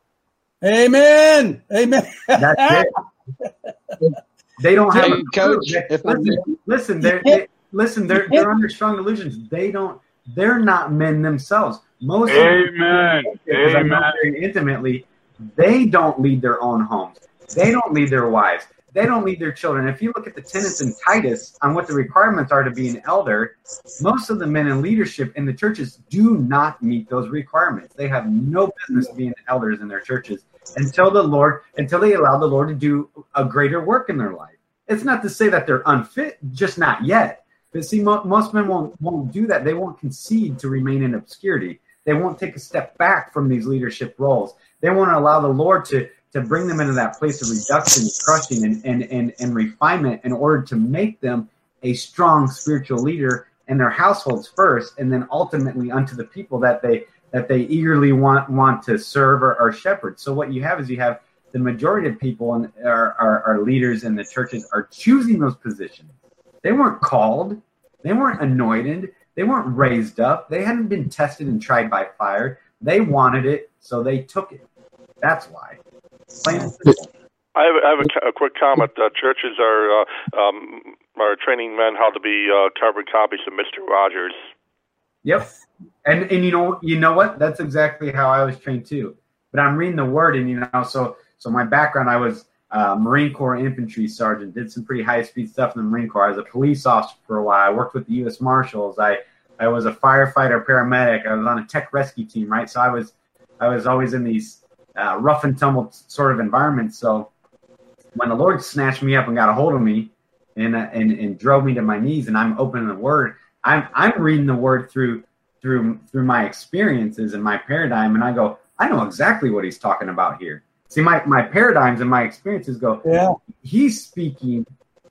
Amen. Amen. That's it. They don't have Hey, a Coach, clue. if I listen, listen, they're they, listen. They're they're under strong illusions. They don't. They're not men themselves. Most of them, Amen. because I know Amen. very intimately, they don't lead their own homes. They don't lead their wives. They don't lead their children. If you look at the tenets in Titus on what the requirements are to be an elder, most of the men in leadership in the churches do not meet those requirements. They have no business being elders in their churches until the Lord, until they allow the Lord to do a greater work in their life. It's not to say that they're unfit, just not yet. But see, mo- most men won't won't do that. They won't concede to remain in obscurity. They won't take a step back from these leadership roles. They won't allow the Lord to to bring them into that place of reduction, crushing, and, and, and, and refinement in order to make them a strong spiritual leader in their households first, and then ultimately unto the people that they that they eagerly want want to serve or, or shepherd. So what you have is you have the majority of people and our, our, our leaders in the churches are choosing those positions. They weren't called. They weren't anointed. They weren't raised up. They hadn't been tested and tried by fire. They wanted it, so they took it. That's why. Plain and simple. I have, I have a, a quick comment. Uh, churches are uh, um, are training men how to be uh, carbon copies of Mister Rogers. Yep. And and you know you know what? That's exactly how I was trained too. But I'm reading the word, and you know, so so my background, I was uh, Marine Corps infantry sergeant, did some pretty high-speed stuff in the Marine Corps. I was a police officer for a while. I worked with the U S Marshals. I, I was a firefighter, paramedic. I was on a tech rescue team, right? So I was I was always in these uh, rough and tumble sort of environments. So when the Lord snatched me up and got a hold of me and uh, and, and drove me to my knees, and I'm opening the Word, I'm I'm reading the Word through through through my experiences and my paradigm, and I go, I know exactly what he's talking about here. See, my, my paradigms and my experiences go, yeah. He's speaking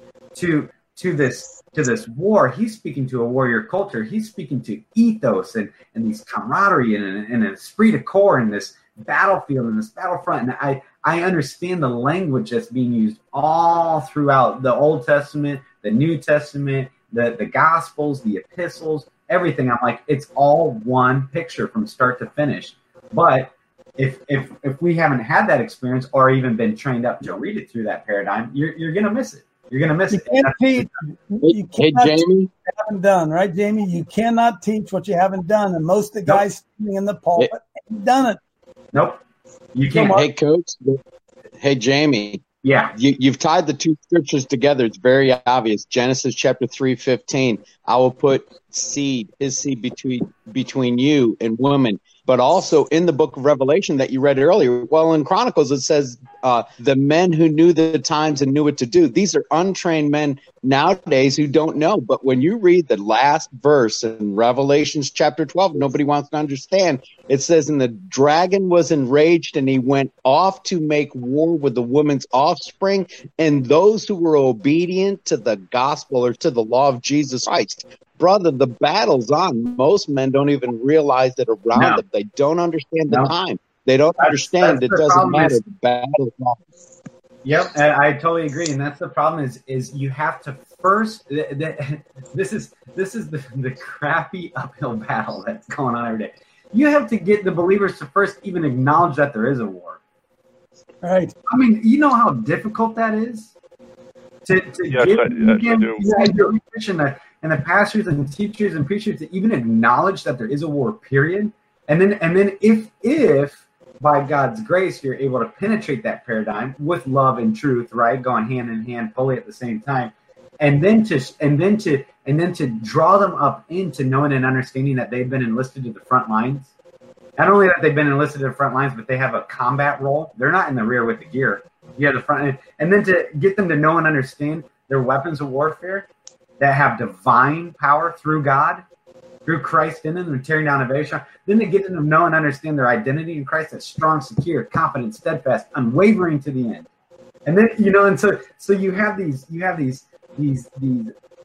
to to this to this war. He's speaking to a warrior culture. He's speaking to ethos and, and these camaraderie and, and an esprit de corps and this battlefield and this battlefront. And I, I understand the language that's being used all throughout the Old Testament, the New Testament, the, the Gospels, the epistles, everything. I'm like, it's all one picture from start to finish. But if if if we haven't had that experience or even been trained up to read it through that paradigm, you're you're gonna miss it. You're gonna miss you it. Can't teach, you hey, cannot Jamie, teach what you haven't done, right, Jamie? You cannot teach what you haven't done, and most of the guys nope. sitting in the pulpit hey. haven't done it. Nope, you can't. Hey, Coach. Hey, Jamie. Yeah, you, you've tied the two scriptures together. It's very obvious. Genesis chapter three fifteen. I will put seed, his seed between between you and women. But also in the book of Revelation that you read earlier, well, in Chronicles, it says uh, the men who knew the times and knew what to do. These are untrained men nowadays who don't know. But when you read the last verse in Revelations chapter twelve, nobody wants to understand. It says, and the dragon was enraged and he went off to make war with the woman's offspring and those who were obedient to the gospel or to the law of Jesus Christ. Brother, the battle's on. Most men don't even realize that around no. them. They don't understand the no. time. They don't that's, understand that's it doesn't matter. Is, the battle's on. Yep, and I totally agree. And that's the problem is is you have to first. This is this is the, the crappy uphill battle that's going on every day. You have to get the believers to first even acknowledge that there is a war. Right. I mean, you know how difficult that is to to yes, give, I, yes, give, I do. give the, and the pastors and teachers and preachers to even acknowledge that there is a war, period. And then and then if if by God's grace you're able to penetrate that paradigm with love and truth, right, going hand in hand fully at the same time, and then to and then to and then to draw them up into knowing and understanding that they've been enlisted to the front lines. Not only that they've been enlisted to the front lines, but they have a combat role. They're not in the rear with the gear. You have the front end. And then to get them to know and understand their weapons of warfare that have divine power through God, through Christ in them, and tearing down invasion. Then to get them to know and understand their identity in Christ that's strong, secure, confident, steadfast, unwavering to the end. And then, you know, and so so you have these you have these these these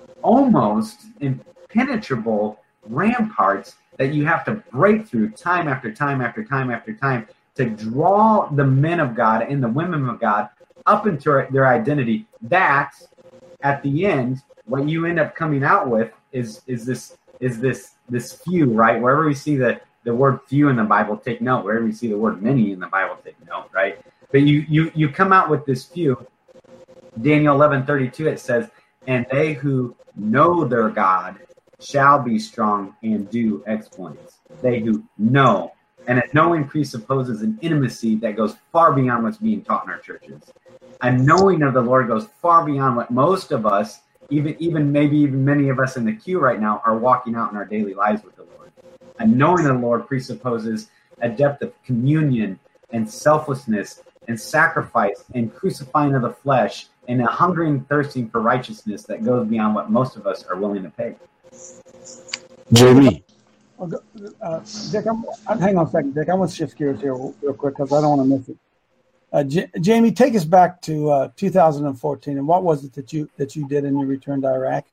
almost impenetrable ramparts that you have to break through time after time after time after time to draw the men of God and the women of God up into their identity. That at the end, what you end up coming out with is is this is this this few, right? Wherever we see the, the word few in the Bible, take note. Wherever we see the word many in the Bible, take note, right? But you you you come out with this few. Daniel eleven thirty-two, it says, and they who know their God shall be strong and do exploits. They who know. And a knowing presupposes an intimacy that goes far beyond what's being taught in our churches. A knowing of the Lord goes far beyond what most of us, even even maybe even many of us in the queue right now, are walking out in our daily lives with the Lord. A knowing of the Lord presupposes a depth of communion and selflessness and sacrifice and crucifying of the flesh and a hungering and thirsting for righteousness that goes beyond what most of us are willing to pay. Jamie. Uh, Dick, I'm, I'm, hang on a second, Dick. I want to shift gears here real, real quick because I don't want to miss it. Uh, J- Jamie, take us back to uh, two thousand fourteen, and what was it that you that you did in your return to Iraq?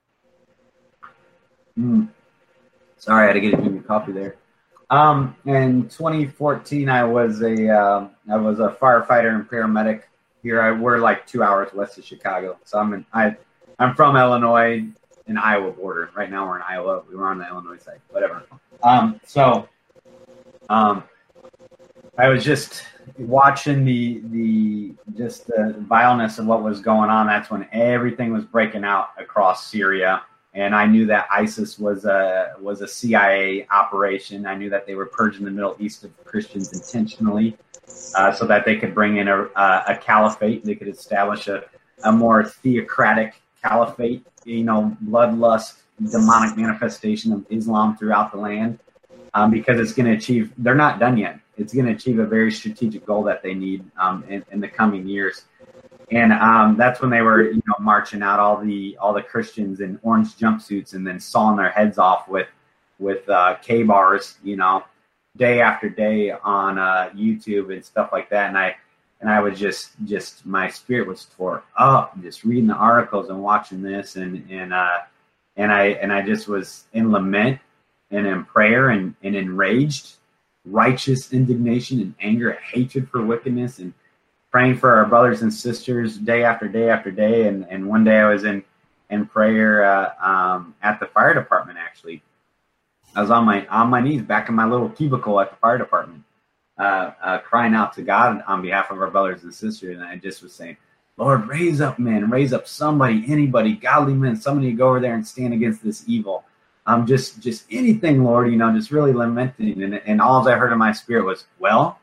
Mm. Sorry, I had to get a new copy there. Um, in twenty fourteen, I was a uh, I was a firefighter and paramedic here. I we're like two hours west of Chicago, so I'm in, I I'm from Illinois. In Iowa border. Right now we're in Iowa. We were on the Illinois side. Whatever. Um, so um, I was just watching the the just the vileness of what was going on. That's when everything was breaking out across Syria, and I knew that ISIS was a was a C I A operation. I knew that they were purging the Middle East of Christians intentionally. uh, so that they could bring in a, a, a caliphate. They could establish a, a more theocratic caliphate, you know, bloodlust, demonic manifestation of Islam throughout the land, um, because it's going to achieve, they're not done yet. It's going to achieve a very strategic goal that they need um, in, in the coming years. And um, that's when they were, you know, marching out all the all the Christians in orange jumpsuits and then sawing their heads off with with uh, K-bars, you know, day after day on uh, YouTube and stuff like that. And I and I was just just my spirit was tore up just reading the articles and watching this, and and uh, and I and I just was in lament and in prayer and, and enraged, righteous indignation and anger, hatred for wickedness, and praying for our brothers and sisters day after day after day. And, and one day I was in, in prayer uh, um, at the fire department, actually. I was on my on my knees back in my little cubicle at the fire department, uh, uh, crying out to God on behalf of our brothers and sisters. And I just was saying, Lord, raise up men, raise up somebody, anybody, godly men, somebody to go over there and stand against this evil. Um, just just anything, Lord, you know, just really lamenting. And, and all I heard in my spirit was, well,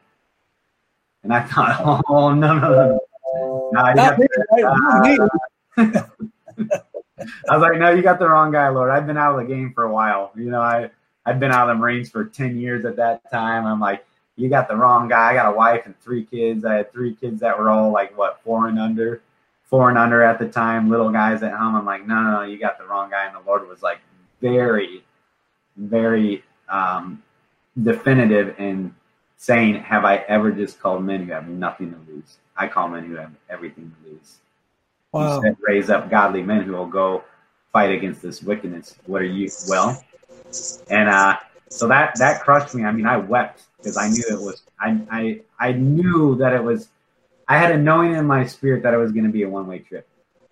and I thought, oh, no, no, no. no you got the, uh, I was like, no, you got the wrong guy, Lord. I've been out of the game for a while. You know, I, I'd been out of the Marines for ten years at that time. I'm like, you got the wrong guy. I got a wife and three kids. I had three kids that were all like, what, four and under, four and under at the time, little guys at home. I'm like, no, no, no, you got the wrong guy. And the Lord was like very, very um, definitive in saying, have I ever just called men who have nothing to lose? I call men who have everything to lose. Wow. He said, raise up godly men who will go fight against this wickedness. What are you? Well, and uh, so that that crushed me. I mean, I wept because I knew it was. I I I knew that it was. I had a knowing in my spirit that it was going to be a one way trip,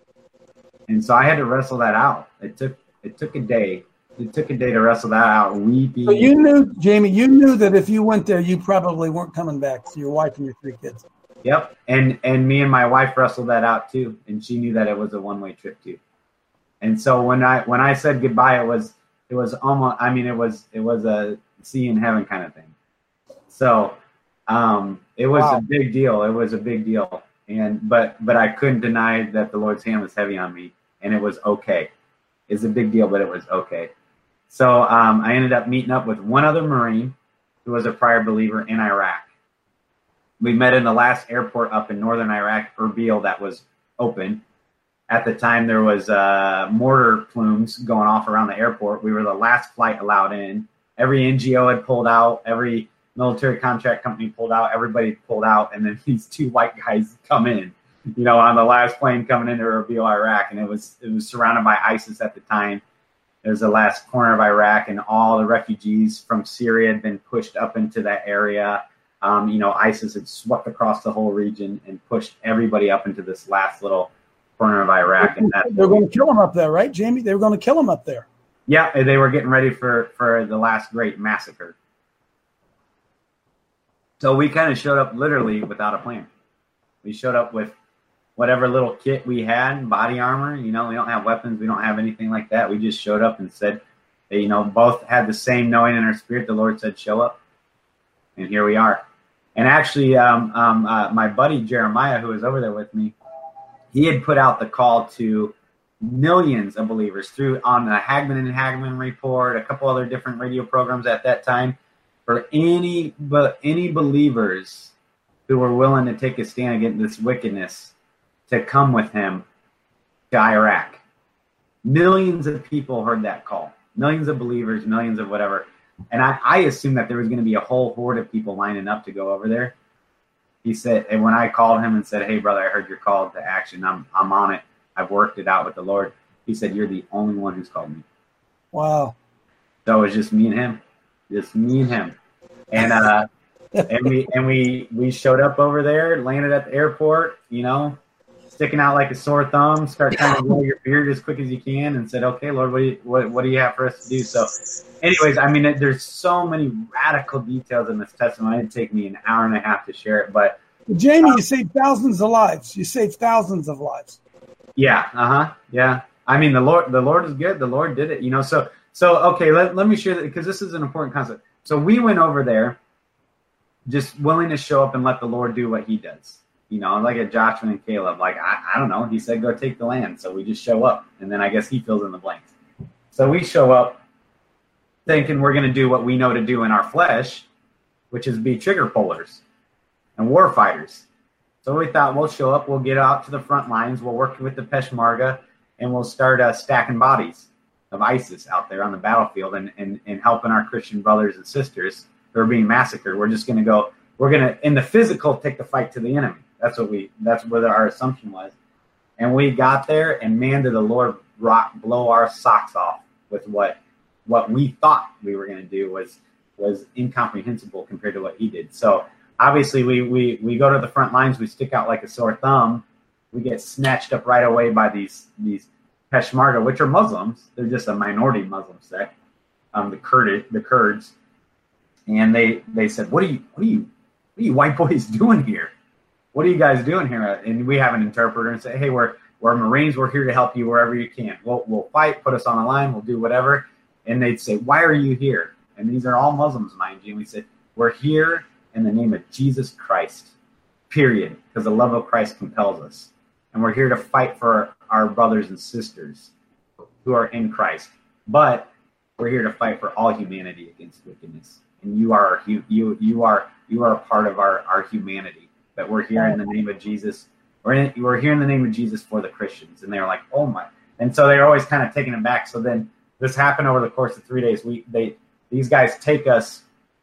and so I had to wrestle that out. It took it took a day. It took a day to wrestle that out. Weeping. So you knew, Jamie, you knew that if you went there, you probably weren't coming back to your wife and your three kids. Yep. And and me and my wife wrestled that out too. And she knew that it was a one-way trip too. And so when I when I said goodbye, it was it was almost, I mean, it was it was a see in heaven kind of thing. So um, it was wow. a big deal. It was a big deal. And but but I couldn't deny that the Lord's hand was heavy on me, and it was okay. It's a big deal, but it was okay. So um, I ended up meeting up with one other Marine who was a prior believer in Iraq. We met in the last airport up in northern Iraq, Erbil, that was open. At the time, there was uh, mortar plumes going off around the airport. We were the last flight allowed in. Every N G O had pulled out. Every military contract company pulled out. Everybody pulled out. And then these two white guys come in, you know, on the last plane coming into Erbil, Iraq. And it was it was surrounded by ISIS at the time. It was the last corner of Iraq, and all the refugees from Syria had been pushed up into that area. Um, you know, ISIS had swept across the whole region and pushed everybody up into this last little corner of Iraq. And that, they were going to kill them up there, right, Jamie? They were going to kill them up there. Yeah, they were getting ready for, for the last great massacre. So we kind of showed up literally without a plan. We showed up with whatever little kit we had, body armor. You know, we don't have weapons. We don't have anything like that. We just showed up and said, you know, both had the same knowing in our spirit. The Lord said, show up. And here we are. And actually, um, um, uh, my buddy Jeremiah, who was over there with me, he had put out the call to millions of believers through on the Hagman and Hagman report, a couple other different radio programs at that time, for any but any believers who were willing to take a stand against this wickedness to come with him to Iraq. Millions of people heard that call. Millions of believers, millions of whatever. And I, I assumed that there was going to be a whole horde of people lining up to go over there. He said, and when I called him and said, hey, brother, I heard your call to action. I'm I'm on it. I've worked it out with the Lord. He said, you're the only one who's called me. Wow. So it was just me and him. Just me and him. And uh, and we and we we showed up over there, landed at the airport, you know, sticking out like a sore thumb, start trying to roll your beard as quick as you can, and said, okay, Lord, what do you, what, what do you have for us to do? So anyways, I mean, there's so many radical details in this testimony. It'd take me an hour and a half to share it. But Jamie, um, you saved thousands of lives. You saved thousands of lives. Yeah. Uh-huh. Yeah. I mean, the Lord, the Lord is good. The Lord did it, you know? So, so, okay, let, let me share that, because this is an important concept. So we went over there just willing to show up and let the Lord do what he does. You know, like a Joshua and Caleb, like, I, I don't know. He said, go take the land. So we just show up. And then I guess he fills in the blanks. So we show up thinking we're going to do what we know to do in our flesh, which is be trigger pullers and war fighters. So we thought we'll show up, we'll get out to the front lines, we'll work with the Peshmerga, and we'll start uh, stacking bodies of ISIS out there on the battlefield and, and, and helping our Christian brothers and sisters who are being massacred. We're just going to go, we're going to, in the physical, take the fight to the enemy. That's what we, that's where our assumption was. And we got there, and man, did the Lord rock, blow our socks off with what, what we thought we were going to do was, was incomprehensible compared to what he did. So obviously we, we, we go to the front lines, we stick out like a sore thumb. We get snatched up right away by these, these Peshmerga, which are Muslims. They're just a minority Muslim sect, um, the Kurd, the Kurds. And they, they said, what are you, what are you, what are you white boys doing here? What are you guys doing here? And we have an interpreter and say, hey, we're, we're Marines. We're here to help you wherever you can. We'll, we'll fight, put us on a line. We'll do whatever. And they'd say, why are you here? And these are all Muslims, mind you. And we said, we're here in the name of Jesus Christ, period, because the love of Christ compels us. And we're here to fight for our brothers and sisters who are in Christ. But we're here to fight for all humanity against wickedness. And you are you you you are you are a part of our, our humanity. That we're here in the name of Jesus. We're in, we're here in the name of Jesus for the Christians. And they were like, oh my. And so they're always kind of taken aback. So then this happened over the course of three days. We they these guys take us,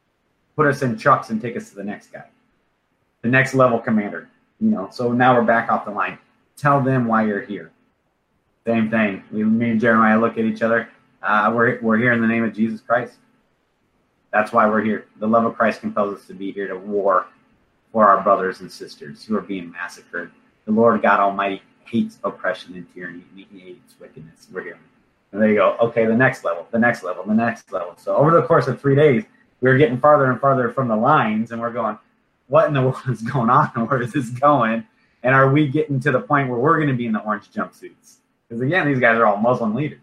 put us in trucks and take us to the next guy, the next level commander. You know. So now we're back off the line. Tell them why you're here. Same thing. We, me and Jeremiah look at each other. Uh, we're we're here in the name of Jesus Christ. That's why we're here. The love of Christ compels us to be here to war for our brothers and sisters who are being massacred. The Lord God Almighty hates oppression and tyranny, and he hates wickedness. We're here. And there you go. Okay, the next level, the next level, the next level. So over the course of three days, we were getting farther and farther from the lines, and we're going, what in the world is going on? Where is this going? And are we getting to the point where we're going to be in the orange jumpsuits? Because, again, these guys are all Muslim leaders.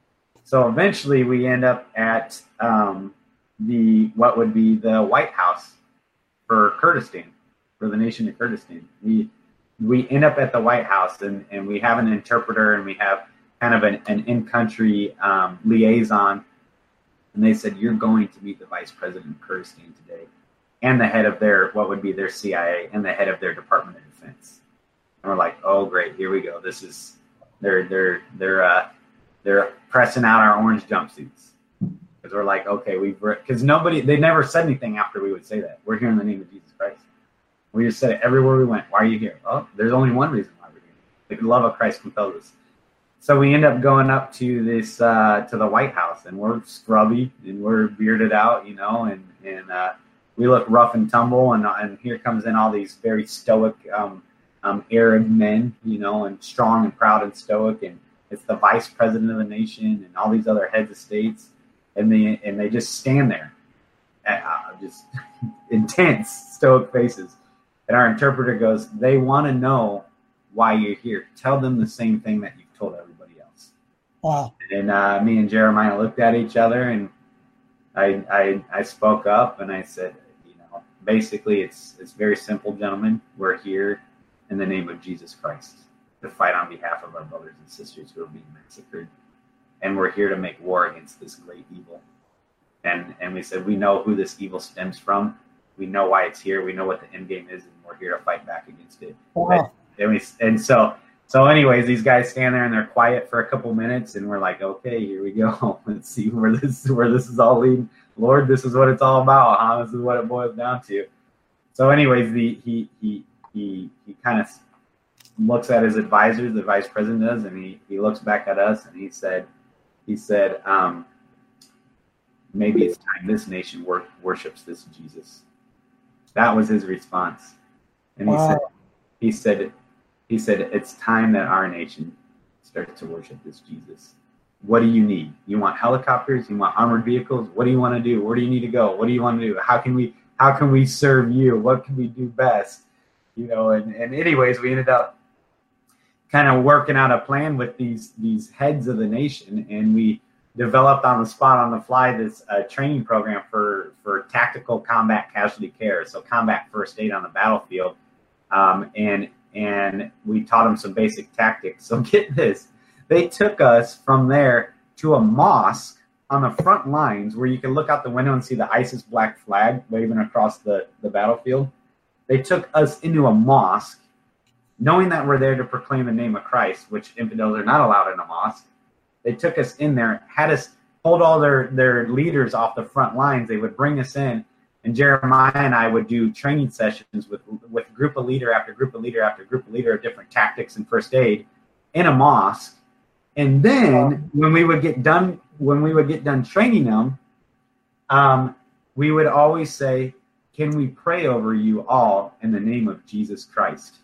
So eventually we end up at um, the what would be the White House for Kurdistan, for the nation of Kurdistan. We we end up at the White House, and, and we have an interpreter, and we have kind of an, an in-country um, liaison. And they said, you're going to meet the vice president of Kurdistan today, and the head of their, what would be their C I A, and the head of their Department of Defense. And we're like, oh, great, here we go. This is, they're, they're, they're, uh, they're pressing out our orange jumpsuits. Because we're like, okay, we've, because nobody, they never said anything after we would say that. We're here in the name of Jesus Christ. We just said it everywhere we went. Why are you here? Oh, there's only one reason why we're here. The love of Christ compels us. So we end up going up to this, uh, to the White House, and we're scrubby, and we're bearded out, you know, and, and, uh, we look rough and tumble, and, and here comes in all these very stoic, um, um, Arab men, you know, and strong and proud and stoic, and it's the vice president of the nation and all these other heads of states, and they, and they just stand there, uh, just intense, stoic faces. And our interpreter goes, they want to know why you're here. Tell them the same thing that you've told everybody else. Wow. And uh, me and Jeremiah looked at each other, and I, I I spoke up, and I said, you know, basically it's it's very simple, gentlemen. We're here in the name of Jesus Christ to fight on behalf of our brothers and sisters who are being massacred. And we're here to make war against this great evil. And and we said, we know who this evil stems from. We know why it's here. We know what the end game is, and we're here to fight back against it. Wow. And, we, and so, so anyways, these guys stand there and they're quiet for a couple minutes, and we're like, okay, here we go. Let's see where this where this is all leading. Lord, this is what it's all about, huh? This is what it boils down to. So, anyways, the he he he he kind of looks at his advisors, the vice president does, and he he looks back at us, and he said, he said, um, maybe it's time this nation wor- worships this Jesus. That was his response. And he Wow. said, he said, he said, it's time that our nation starts to worship this Jesus. What do you need? You want helicopters? You want armored vehicles? What do you want to do? Where do you need to go? What do you want to do? How can we, how can we serve you? What can we do best? You know, and, and anyways, we ended up kind of working out a plan with these, these heads of the nation. And we, developed on the spot, on the fly, this uh, training program for, for tactical combat casualty care. So combat first aid on the battlefield. Um, and, and we taught them some basic tactics. So get this, they took us from there to a mosque on the front lines where you can look out the window and see the ISIS black flag waving across the, the battlefield. They took us into a mosque, knowing that we're there to proclaim the name of Christ, which infidels are not allowed in a mosque. They took us in there, had us hold all their, their leaders off the front lines. They would bring us in, and Jeremiah and I would do training sessions with, with group of leader after group of leader after group of leader of different tactics and first aid in a mosque. And then when we would get done, when we would get done training them, um, we would always say, "Can we pray over you all in the name of Jesus Christ?"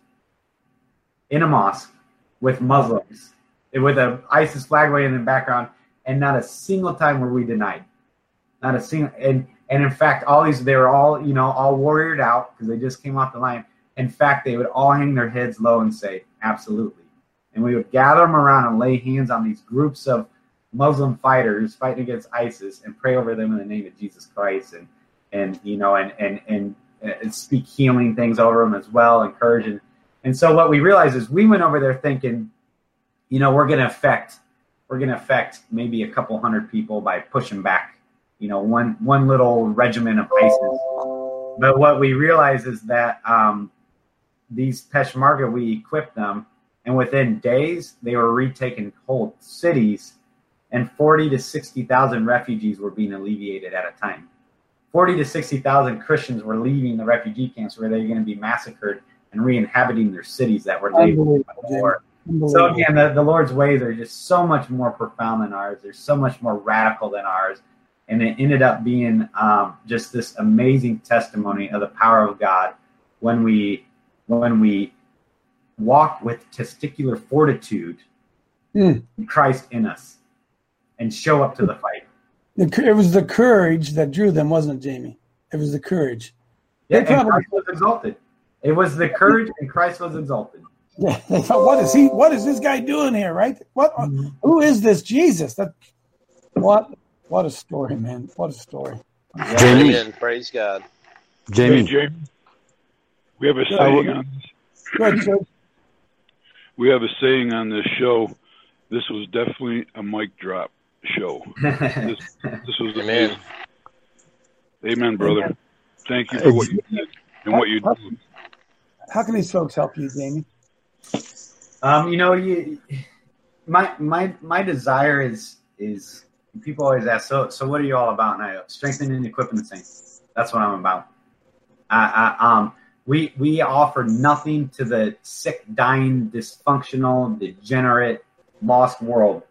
In a mosque with Muslims, with an ISIS flag waving in the background, and not a single time were we denied. Not a single, and and in fact, all these, they were all, you know, all warriored out because they just came off the line. In fact, they would all hang their heads low and say, "Absolutely." And we would gather them around and lay hands on these groups of Muslim fighters fighting against ISIS and pray over them in the name of Jesus Christ, and and you know, and and and, and speak healing things over them as well, encouraging. And so what we realized is we went over there thinking, you know, we're going to affect, we're going to affect maybe a couple hundred people by pushing back, you know, one one little regiment of ISIS. But what we realized is that um, these Peshmerga, we equipped them, and within days they were retaking whole cities, and forty to sixty thousand refugees were being alleviated at a time. Forty to sixty thousand Christians were leaving the refugee camps where they were going to be massacred and re-inhabiting their cities that were labeled by war. So again, the, the Lord's ways are just so much more profound than ours. They're so much more radical than ours. And it ended up being um, just this amazing testimony of the power of God when we when we walk with testicular fortitude, mm. Christ in us, and show up to the fight. It was the courage that drew them, wasn't it, Jamie? It was the courage. Yeah, They and probably- Christ was exalted. It was the courage, and Christ was exalted. Yeah, they thought, what is he? What is this guy doing here? Right? What? Mm-hmm. Who is this Jesus? That what? What a story, man! What a story. Jamie. Amen. Praise God. Jamie. Hey, Jamie. We have a Go saying ahead. on this. Go ahead, sir. We have a saying on this show. This was definitely a mic drop show. This, this was Amen. amazing. Amen, brother. Thank you for what you did and what you do. How can these folks help you, Jamie? Um, you know, you, my my my desire is is people always ask, so so what are you all about? And I go, strengthening and equipping the saints. That's what I'm about. I, I, um, we we offer nothing to the sick, dying, dysfunctional, degenerate, lost world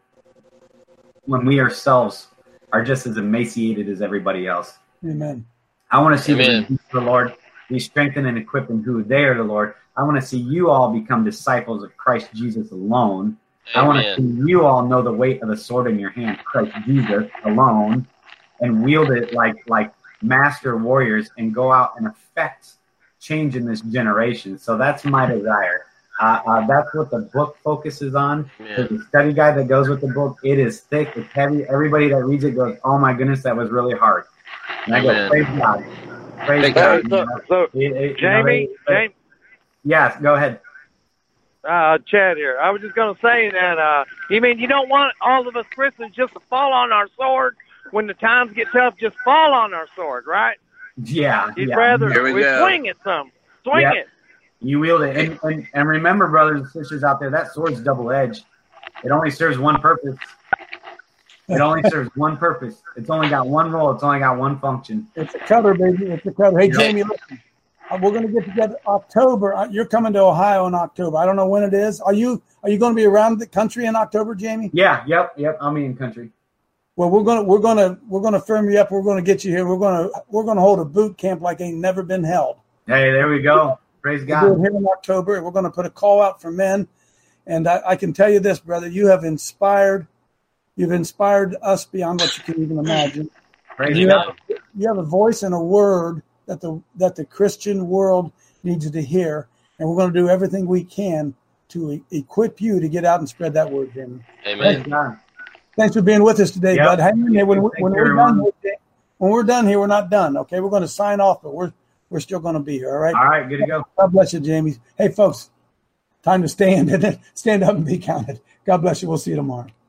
when we ourselves are just as emaciated as everybody else. Amen. I want to see Amen. the Lord be strengthened and equipped in who they are, the Lord. I want to see you all become disciples of Christ Jesus alone. I want to Amen. see you all know the weight of the sword in your hand, Christ Jesus alone, and wield it like like master warriors and go out and affect change in this generation. So that's my desire. Uh, uh, that's what the book focuses on. There's a study guide that goes with the book. It is thick. It's heavy. Everybody that reads it goes, "Oh my goodness, that was really hard." And I go, Amen. "Praise God, praise Thank God." God. You know, So, it- it- you know, Jamie, they- Jamie, yes, go ahead. uh, Chad here. I was just going to say that, uh, you mean you don't want all of us Christians just to fall on our sword when the times get tough, just fall on our sword, right? Yeah, You'd yeah. rather Here we we go. swing it some. Swing Yeah. it. You wield it. And, and, and remember, brothers and sisters out there, that sword's double-edged. It only serves one purpose. It only serves one purpose. It's only got one role. It's only got one function. It's a cover, baby. It's a cover. Hey, Yeah. Jamie, listen. Uh, We're going to get together October. Uh, You're coming to Ohio in October. I don't know when it is. Are you Are you going to be around the country in October, Jamie? Yeah, yep, yep. I'll be in country. Well, we're gonna we're gonna we're gonna firm you up. We're gonna get you here. We're gonna we're gonna hold a boot camp like ain't never been held. Hey, there we go. Praise We're doing God. here in October. We're gonna put a call out for men, and I, I can tell you this, brother. You have inspired. You've inspired us beyond what you can even imagine. Praise You God. have, you have a voice and a word that the that the Christian world needs to hear, and we're going to do everything we can to e- equip you to get out and spread that word, Jamie. Praise Amen. God. Thanks for being with us today, Yep. bud. Hang in there. When, we, Thank when you, we're everyone. done, when we're done here, we're not done. Okay, we're going to sign off, but we're we're still going to be here. All right. All right, good to go. God bless you, Jamie. Hey, folks, time to stand and then stand up and be counted. God bless you. We'll see you tomorrow.